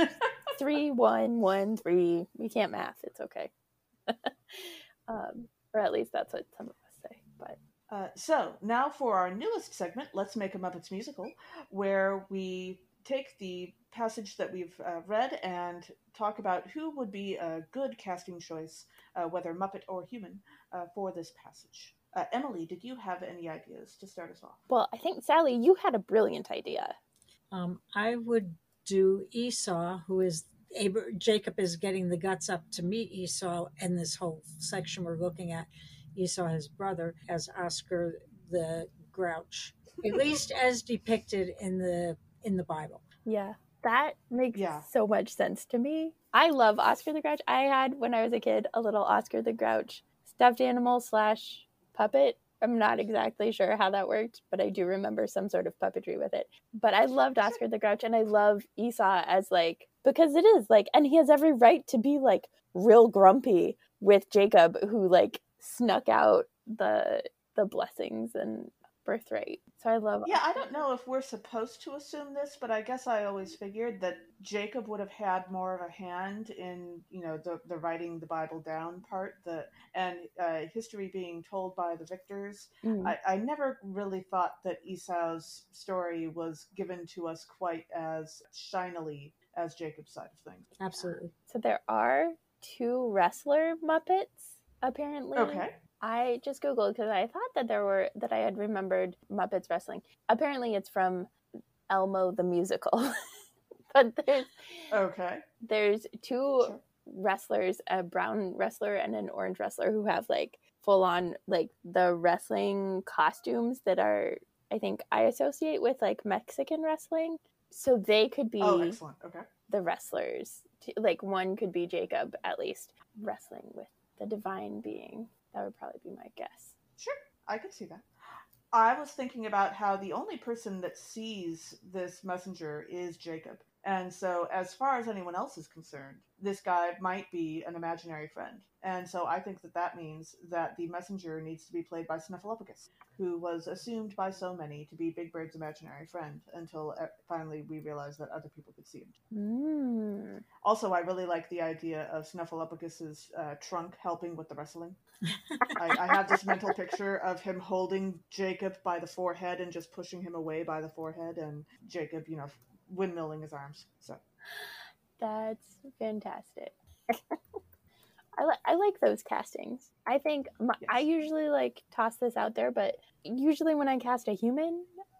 three, one, one, three. We can't math. It's okay. um, or at least that's what some of us say. But uh, so now for our newest segment, Let's Make a Muppets Musical, where we take the passage that we've uh, read and talk about who would be a good casting choice, uh, whether Muppet or human, uh, for this passage. Uh, Emily, did you have any ideas to start us off? Well, I think, Sally, you had a brilliant idea. Um, I would do Esau, who is Ab- Jacob is getting the guts up to meet Esau, and this whole section we're looking at, Esau, his brother, as Oscar the Grouch, at least as depicted in the in the Bible. Yeah, that makes Yeah. so much sense to me. I love Oscar the Grouch. I had, when I was a kid, a little Oscar the Grouch stuffed animal slash puppet. I'm not exactly sure how that worked, but I do remember some sort of puppetry with it. But I loved Oscar the Grouch, and I love Esau as, like, because it is, like, and he has every right to be, like, real grumpy with Jacob, who, like, snuck out the the blessings and birthright. So I love Yeah, I don't know if we're supposed to assume this, but I guess I always figured that Jacob would have had more of a hand in, you know, the the writing the Bible down part, the and uh, history being told by the victors. Mm. I, I never really thought that Esau's story was given to us quite as shinily as Jacob's side of things. Absolutely. So there are two wrestler Muppets, apparently. Okay. I just Googled because I thought that there were, that I had remembered Muppets wrestling. Apparently it's from Elmo the Musical. But there's Okay. there's two Sure. wrestlers, a brown wrestler and an orange wrestler, who have like full on like the wrestling costumes that are, I think I associate with like Mexican wrestling. So they could be Oh, excellent. Okay. the wrestlers. Like one could be Jacob, at least, wrestling with the divine being. That would probably be my guess. Sure, I could see that. I was thinking about how the only person that sees this messenger is Jacob. And so, as far as anyone else is concerned, this guy might be an imaginary friend. And so, I think that that means that the messenger needs to be played by Snuffleupagus, who was assumed by so many to be Big Bird's imaginary friend until uh, finally we realized that other people could see him. Mm. Also, I really like the idea of Snuffleupagus's uh, trunk helping with the wrestling. I, I have this mental picture of him holding Jacob by the forehead and just pushing him away by the forehead, and Jacob, you know, windmilling his arms. So That's fantastic. I, li- I like those castings. I think my, Yes. I usually like toss this out there, but usually when I cast a human,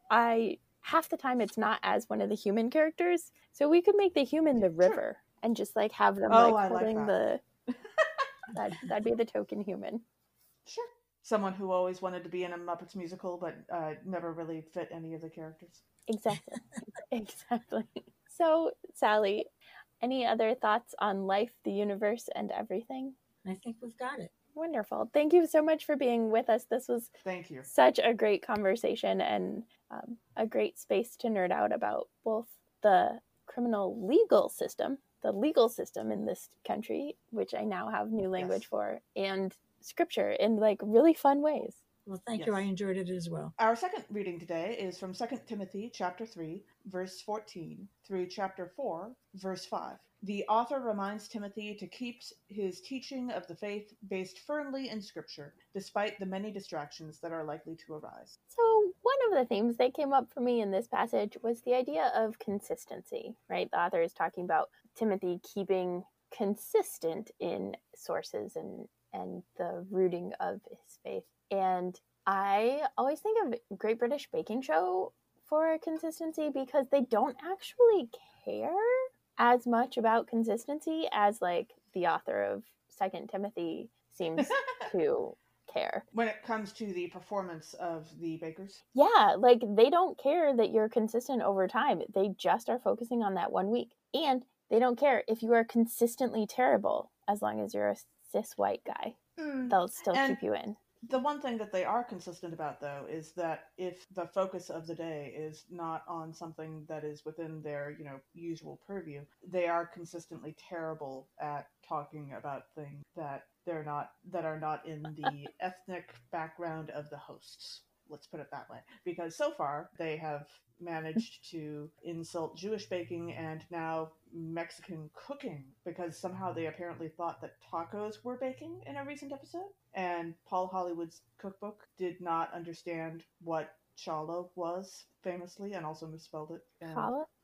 I half the time it's not as one of the human characters. So we could make the human the river and just like have them Oh, like I like holding that. the that that'd be the token human. Sure. Someone who always wanted to be in a Muppets musical, but uh, never really fit any of the characters. Exactly. Exactly. So, Sally, any other thoughts on life, the universe, and everything? I think we've got it. Wonderful. Thank you so much for being with us. This was Thank you. such a great conversation and um, a great space to nerd out about both the criminal legal system, the legal system in this country, which I now have new language Yes. for, and scripture in like really fun ways. Well, thank you. Yes. I enjoyed it as well. Our second reading today is from Second Timothy chapter three, verse fourteen, through chapter four, verse five. The author reminds Timothy to keep his teaching of the faith based firmly in Scripture, despite the many distractions that are likely to arise. So one of the themes that came up for me in this passage was the idea of consistency, right? The author is talking about Timothy keeping consistent in sources and, and the rooting of his faith. And I always think of Great British Baking Show for consistency because they don't actually care as much about consistency as like the author of Second Timothy seems to care. When it comes to the performance of the bakers? Yeah, like they don't care that you're consistent over time. They just are focusing on that one week. And they don't care if you are consistently terrible as long as you're a cis white guy. Mm. They'll still And keep you in. The one thing that they are consistent about, though, is that if the focus of the day is not on something that is within their, you know, usual purview, they are consistently terrible at talking about things that they're not, that are not in the ethnic background of the hosts. Let's put it that way. Because so far, they have managed to insult Jewish baking and now Mexican cooking, because somehow they apparently thought that tacos were baking in a recent episode. And Paul Hollywood's cookbook did not understand what chalo was, famously, and also misspelled it. And Challah?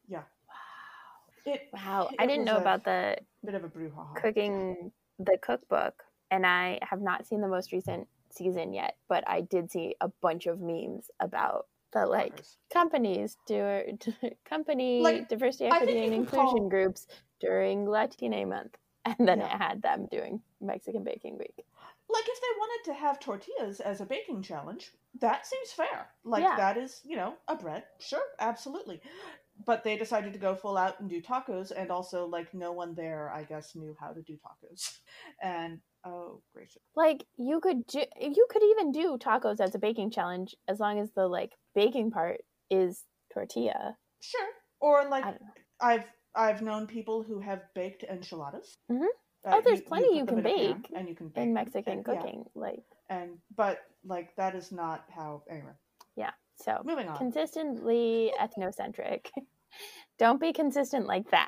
Yeah. Wow. It, wow. it I didn't was know a about the bit of a brouhaha. cooking, the cookbook, and I have not seen the most recent season yet, but I did see a bunch of memes about the like Tacos. companies do company Like, diversity, I equity, think and you could inclusion call- groups during Latina month, and then Yeah. it had them doing Mexican baking week. Like, if they wanted to have tortillas as a baking challenge, that seems fair. Like, Yeah. that is, you know, a bread. Sure, absolutely. But they decided to go full out and do tacos, and also, like, no one there, I guess, knew how to do tacos. And, oh, gracious. Like, you could do, you could even do tacos as a baking challenge as long as the, like, baking part is tortilla. Sure. Or, like, I don't know. I've I've known people who have baked enchiladas. Mm-hmm. Uh, oh, there's you, plenty you, you put them can in a pan, bake and you can bake in them. Mexican And- yeah. cooking. Like, And but like that is not how. Anyway, yeah. So moving on. consistently ethnocentric. Don't be consistent like that.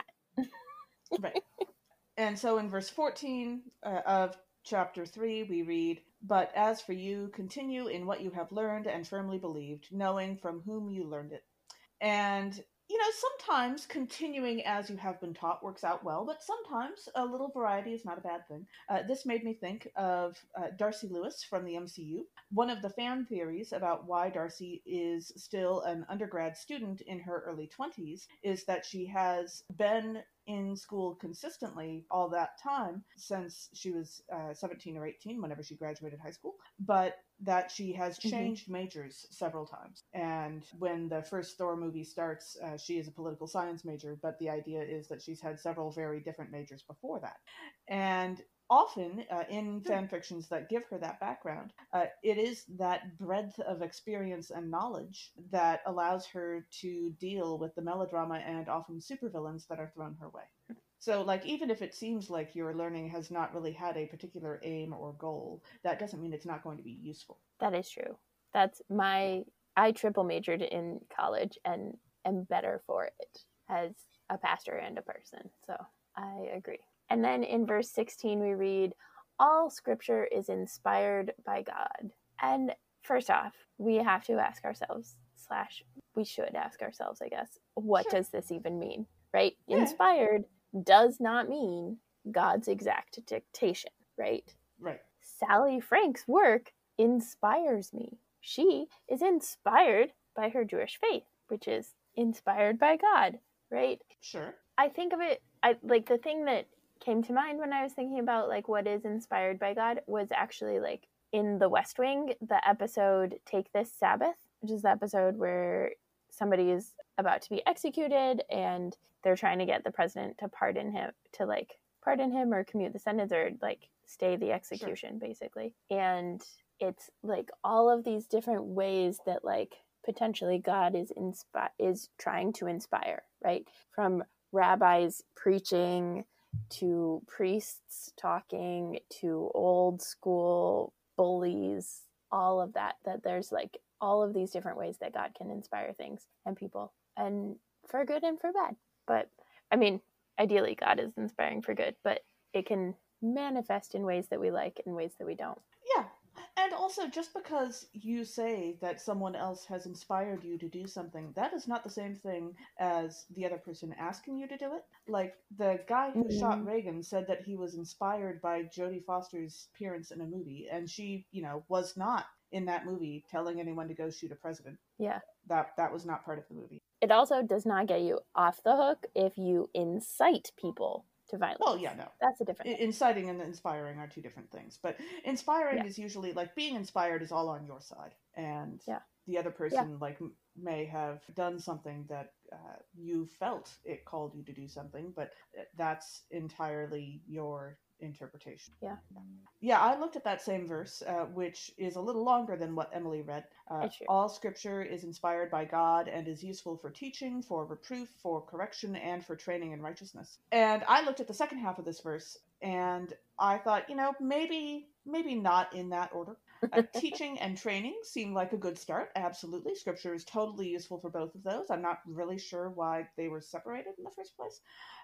Right. And so in verse fourteen uh, of chapter three, we read, "But as for you, continue in what you have learned and firmly believed, knowing from whom you learned it." And, you know, sometimes continuing as you have been taught works out well, but sometimes a little variety is not a bad thing. Uh, this made me think of uh, Darcy Lewis from the M C U. One of the fan theories about why Darcy is still an undergrad student in her early twenties is that she has been in school consistently all that time since she was uh, seventeen or eighteen, whenever she graduated high school, but that she has changed mm-hmm. majors several times. And when the first Thor movie starts, uh, she is a political science major, but the idea is that she's had several very different majors before that. And often uh, in fan fictions that give her that background, uh, it is that breadth of experience and knowledge that allows her to deal with the melodrama and often supervillains that are thrown her way. So, like, even if it seems like your learning has not really had a particular aim or goal, that doesn't mean it's not going to be useful. That is true. That's my... I triple majored in college and am better for it as a pastor and a person. So, I agree. And then in verse sixteen, we read, "All scripture is inspired by God." And first off, we have to ask ourselves, slash, we should ask ourselves, I guess, what sure. does this even mean, right? Yeah. Inspired does not mean God's exact dictation, right? Right. Sally Frank's work inspires me. She is inspired by her Jewish faith, which is inspired by God, right? Sure. I think of it, I like the thing that came to mind when I was thinking about like what is inspired by God was actually like in The West Wing, the episode Take This Sabbath, which is the episode where somebody is about to be executed and they're trying to get the president to pardon him, to like pardon him or commute the sentence or like stay the execution, sure. basically. And it's like all of these different ways that like potentially God is inspi- is trying to inspire, right? From rabbis preaching to priests talking to old school bullies, all of that, that there's like all of these different ways that God can inspire things and people, and for good and for bad. But I mean, ideally God is inspiring for good, but it can manifest in ways that we like and ways that we don't. Yeah. And also, just because you say that someone else has inspired you to do something, that is not the same thing as the other person asking you to do it. Like, the guy who mm-hmm. shot Reagan said that he was inspired by Jodie Foster's appearance in a movie, and she, you know, was not in that movie telling anyone to go shoot a president. Yeah. That that was not part of the movie. It also does not get you off the hook if you incite people to violence. Well, yeah, no. That's a different I- thing. Inciting and inspiring are two different things. But inspiring yeah. is usually, like, being inspired is all on your side. And yeah. the other person, yeah. like, m- may have done something that uh, you felt it called you to do something, but that's entirely your interpretation. Yeah. Yeah, I looked at that same verse, uh, which is a little longer than what Emily read. Uh, all scripture is inspired by God and is useful for teaching, for reproof, for correction, and for training in righteousness. And I looked at the second half of this verse, and I thought, you know, maybe, maybe not in that order. Uh, teaching and training seem like a good start. Absolutely. Scripture is totally useful for both of those. I'm not really sure why they were separated in the first place.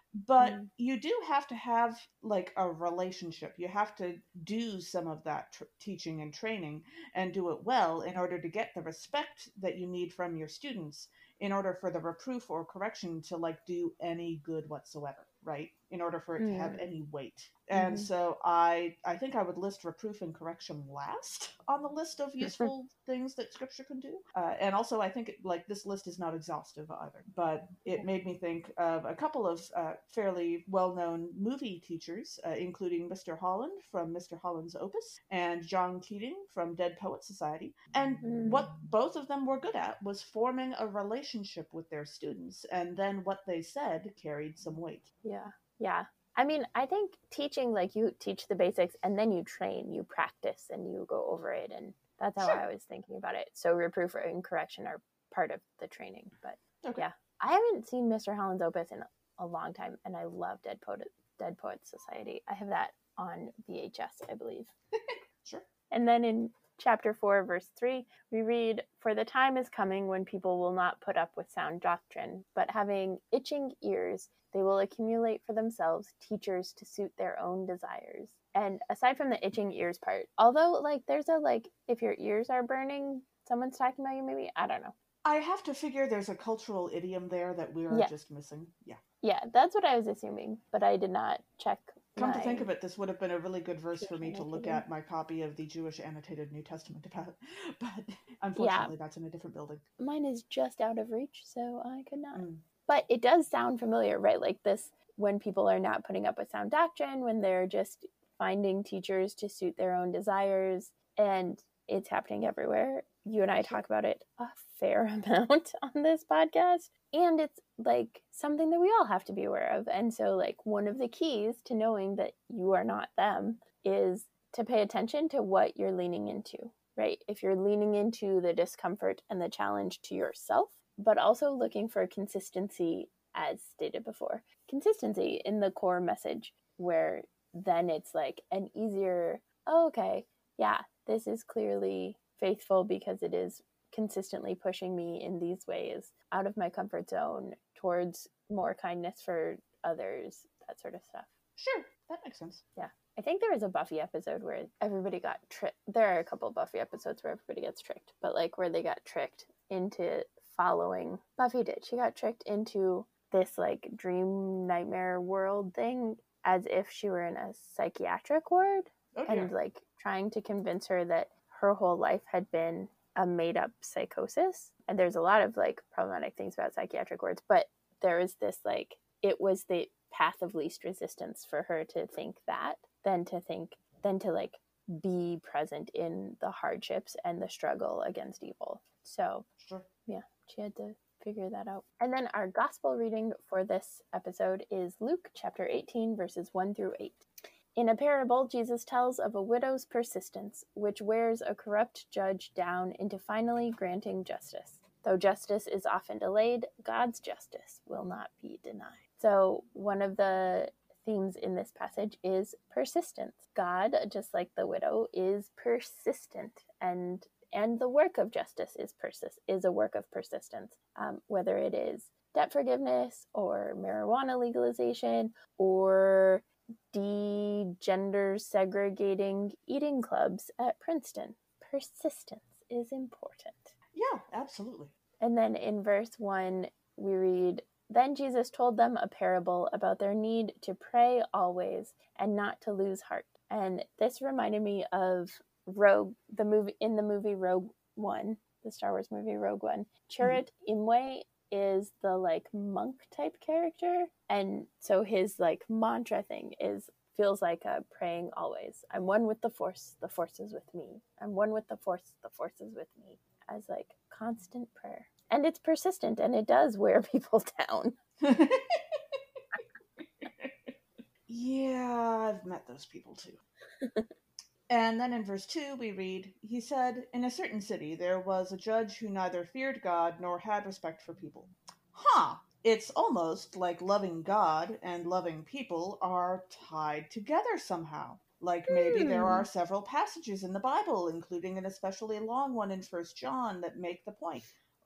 But Mm. you do have to have like a relationship. You have to do some of that tr- teaching and training and do it well in order to get the respect that you need from your students in order for the reproof or correction to like do any good whatsoever, right? In order for it to have Mm. any weight. And Mm-hmm. so I I think I would list reproof and correction last on the list of useful things that scripture can do. Uh, and also I think it, like this list is not exhaustive either, but it made me think of a couple of uh, fairly well-known movie teachers, uh, including Mister Holland from Mister Holland's Opus and John Keating from Dead Poet Society. And Mm. what both of them were good at was forming a relationship with their students, and then what they said carried some weight. Yeah. Yeah. I mean, I think teaching, like, you teach the basics and then you train, you practice, and you go over it. And that's how Sure. I was thinking about it. So reproof and correction are part of the training. But Okay. yeah, I haven't seen Mister Holland's Opus in a long time, and I love Dead Poet Dead Poets Society. I have that on V H S, I believe. Sure. And then in chapter four, verse three, we read, "For the time is coming when people will not put up with sound doctrine, but having itching ears, they will accumulate for themselves teachers to suit their own desires." And aside from the itching ears part, although like there's a like, if your ears are burning, someone's talking about you, maybe, I don't know. I have to figure there's a cultural idiom there that we are Yeah. just missing. Yeah. Yeah, that's what I was assuming, but I did not check. Come my... to think of it, this would have been a really good verse for me to look annotated. at my copy of the Jewish Annotated New Testament about, but unfortunately that's in a different building. Mine is just out of reach, so I could not. Mm. But it does sound familiar, right? Like this, when people are not putting up with sound doctrine, when they're just finding teachers to suit their own desires, and it's happening everywhere. You and I Sure. talk about it a fair amount on this podcast, and it's like something that we all have to be aware of. And so like one of the keys to knowing that you are not them is to pay attention to what you're leaning into, right? If you're leaning into the discomfort and the challenge to yourself, but also looking for consistency, as stated before, consistency in the core message, where then it's like an easier, oh, okay, yeah, this is clearly faithful because it is consistently pushing me in these ways out of my comfort zone towards more kindness for others, that sort of stuff. Sure, that makes sense. Yeah. I think there was a Buffy episode where everybody got tricked. There are a couple of Buffy episodes where everybody gets tricked, but like where they got tricked into following. Buffy did. She got tricked into this like dream nightmare world thing as if she were in a psychiatric ward. Oh, and dear. like trying to convince her that her whole life had been a made up psychosis. And there's a lot of like problematic things about psychiatric wards, but there is this like, it was the path of least resistance for her to think that than to think, than to like be present in the hardships and the struggle against evil. So, Sure. yeah, she had to figure that out. And then our gospel reading for this episode is Luke chapter eighteen, verses one through eight. In a parable, Jesus tells of a widow's persistence, which wears a corrupt judge down into finally granting justice. Though justice is often delayed, God's justice will not be denied. So one of the themes in this passage is persistence. God, just like the widow, is persistent, and and the work of justice is persist is a work of persistence, um, whether it is debt forgiveness or marijuana legalization or de-gender segregating eating clubs at Princeton. Persistence is important. Yeah, absolutely. And then in verse one, we read, "Then Jesus told them a parable about their need to pray always and not to lose heart." And this reminded me of Rogue, the movie in the movie Rogue One, the Star Wars movie Rogue One. Chirrut Imwe is the like monk type character, and so his like mantra thing is feels like a praying always. I'm one with the force, the force is with me. I'm one with the force, the force is with me, as like constant prayer. And it's persistent, and it does wear people down. Yeah, I've met those people too. And then in verse two we read, he said, "In a certain city there was a judge who neither feared God nor had respect for people." Huh. It's almost like loving God and loving people are tied together somehow. Like maybe there are several passages in the Bible, including an especially long one in First John, that make the point.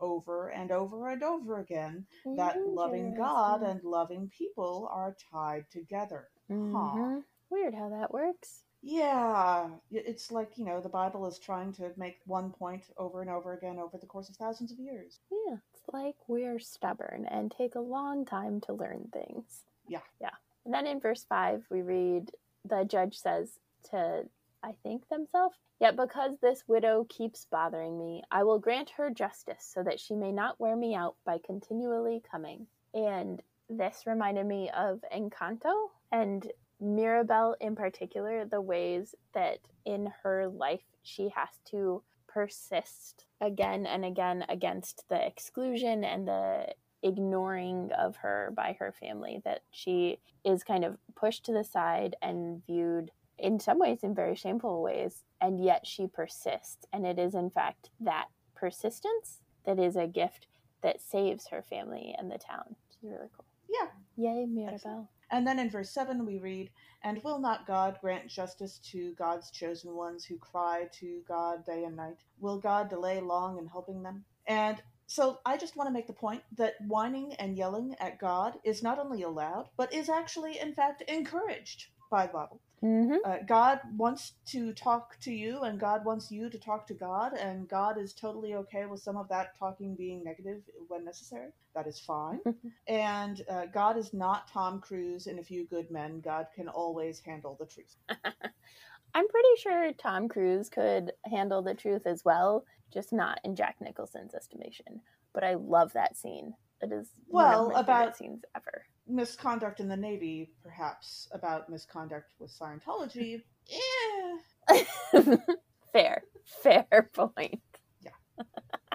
over and over and over again that loving God and loving people are tied together. Mm-hmm. Huh. Weird how that works. Yeah, it's like, you know, the Bible is trying to make one point over and over again over the course of thousands of years. Yeah, it's like we're stubborn and take a long time to learn things. Yeah. Yeah. And then in verse five, we read, the judge says to, I think, themselves, yet because this widow keeps bothering me, I will grant her justice so that she may not wear me out by continually coming. And this reminded me of Encanto and Mirabel in particular, the ways that in her life she has to persist again and again against the exclusion and the ignoring of her by her family, that she is kind of pushed to the side and viewed in some ways in very shameful ways, and yet she persists. And it is in fact that persistence that is a gift that saves her family and the town, which is really cool. Yeah. Yay, Mirabel. Excellent. And then in verse seven we read, and will not God grant justice to God's chosen ones who cry to God day and night? Will God delay long in helping them? And so I just want to make the point that whining and yelling at God is not only allowed, but is actually, in fact, encouraged by the Bible. Mm-hmm. Uh, God wants to talk to you, and God wants you to talk to God, and God is totally okay with some of that talking being negative when necessary. That is fine. And uh, God is not Tom Cruise in A Few Good Men. God can always handle the truth. I'm pretty sure Tom Cruise could handle the truth as well, just not in Jack Nicholson's estimation. But I love that scene. It is well, one of my about favorite scenes ever. Misconduct in the Navy, perhaps. About misconduct with Scientology, eh. Fair. Fair point. Yeah.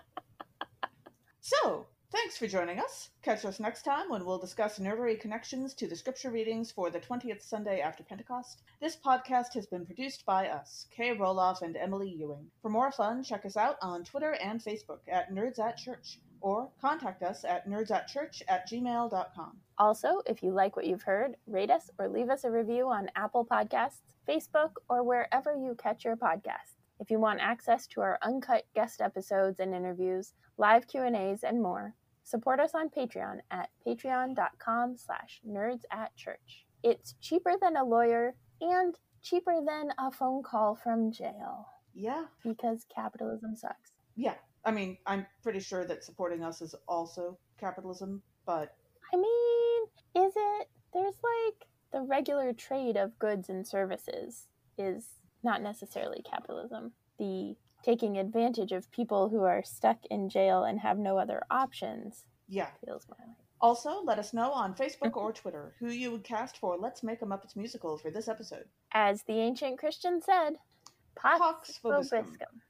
So, thanks for joining us. Catch us next time when we'll discuss nerdery connections to the scripture readings for the twentieth Sunday after Pentecost. This podcast has been produced by us, Kay Roloff and Emily Ewing. For more fun, check us out on Twitter and Facebook at Nerds at Church, or contact us at nerdsatchurch at gmail dot com. Also, if you like what you've heard, rate us or leave us a review on Apple Podcasts, Facebook, or wherever you catch your podcasts. If you want access to our uncut guest episodes and interviews, live Q and A's, and more, support us on Patreon at patreon.com slash nerds at church. It's cheaper than a lawyer and cheaper than a phone call from jail. Yeah. Because capitalism sucks. Yeah. I mean, I'm pretty sure that supporting us is also capitalism, but... I mean, is it? There's like the regular trade of goods and services is not necessarily capitalism. The taking advantage of people who are stuck in jail and have no other options yeah. feels more like. Also, let us know on Facebook or Twitter who you would cast for Let's Make a Muppets Musical for this episode. As the ancient Christian said, Pax Pax vobiscum. vobiscum.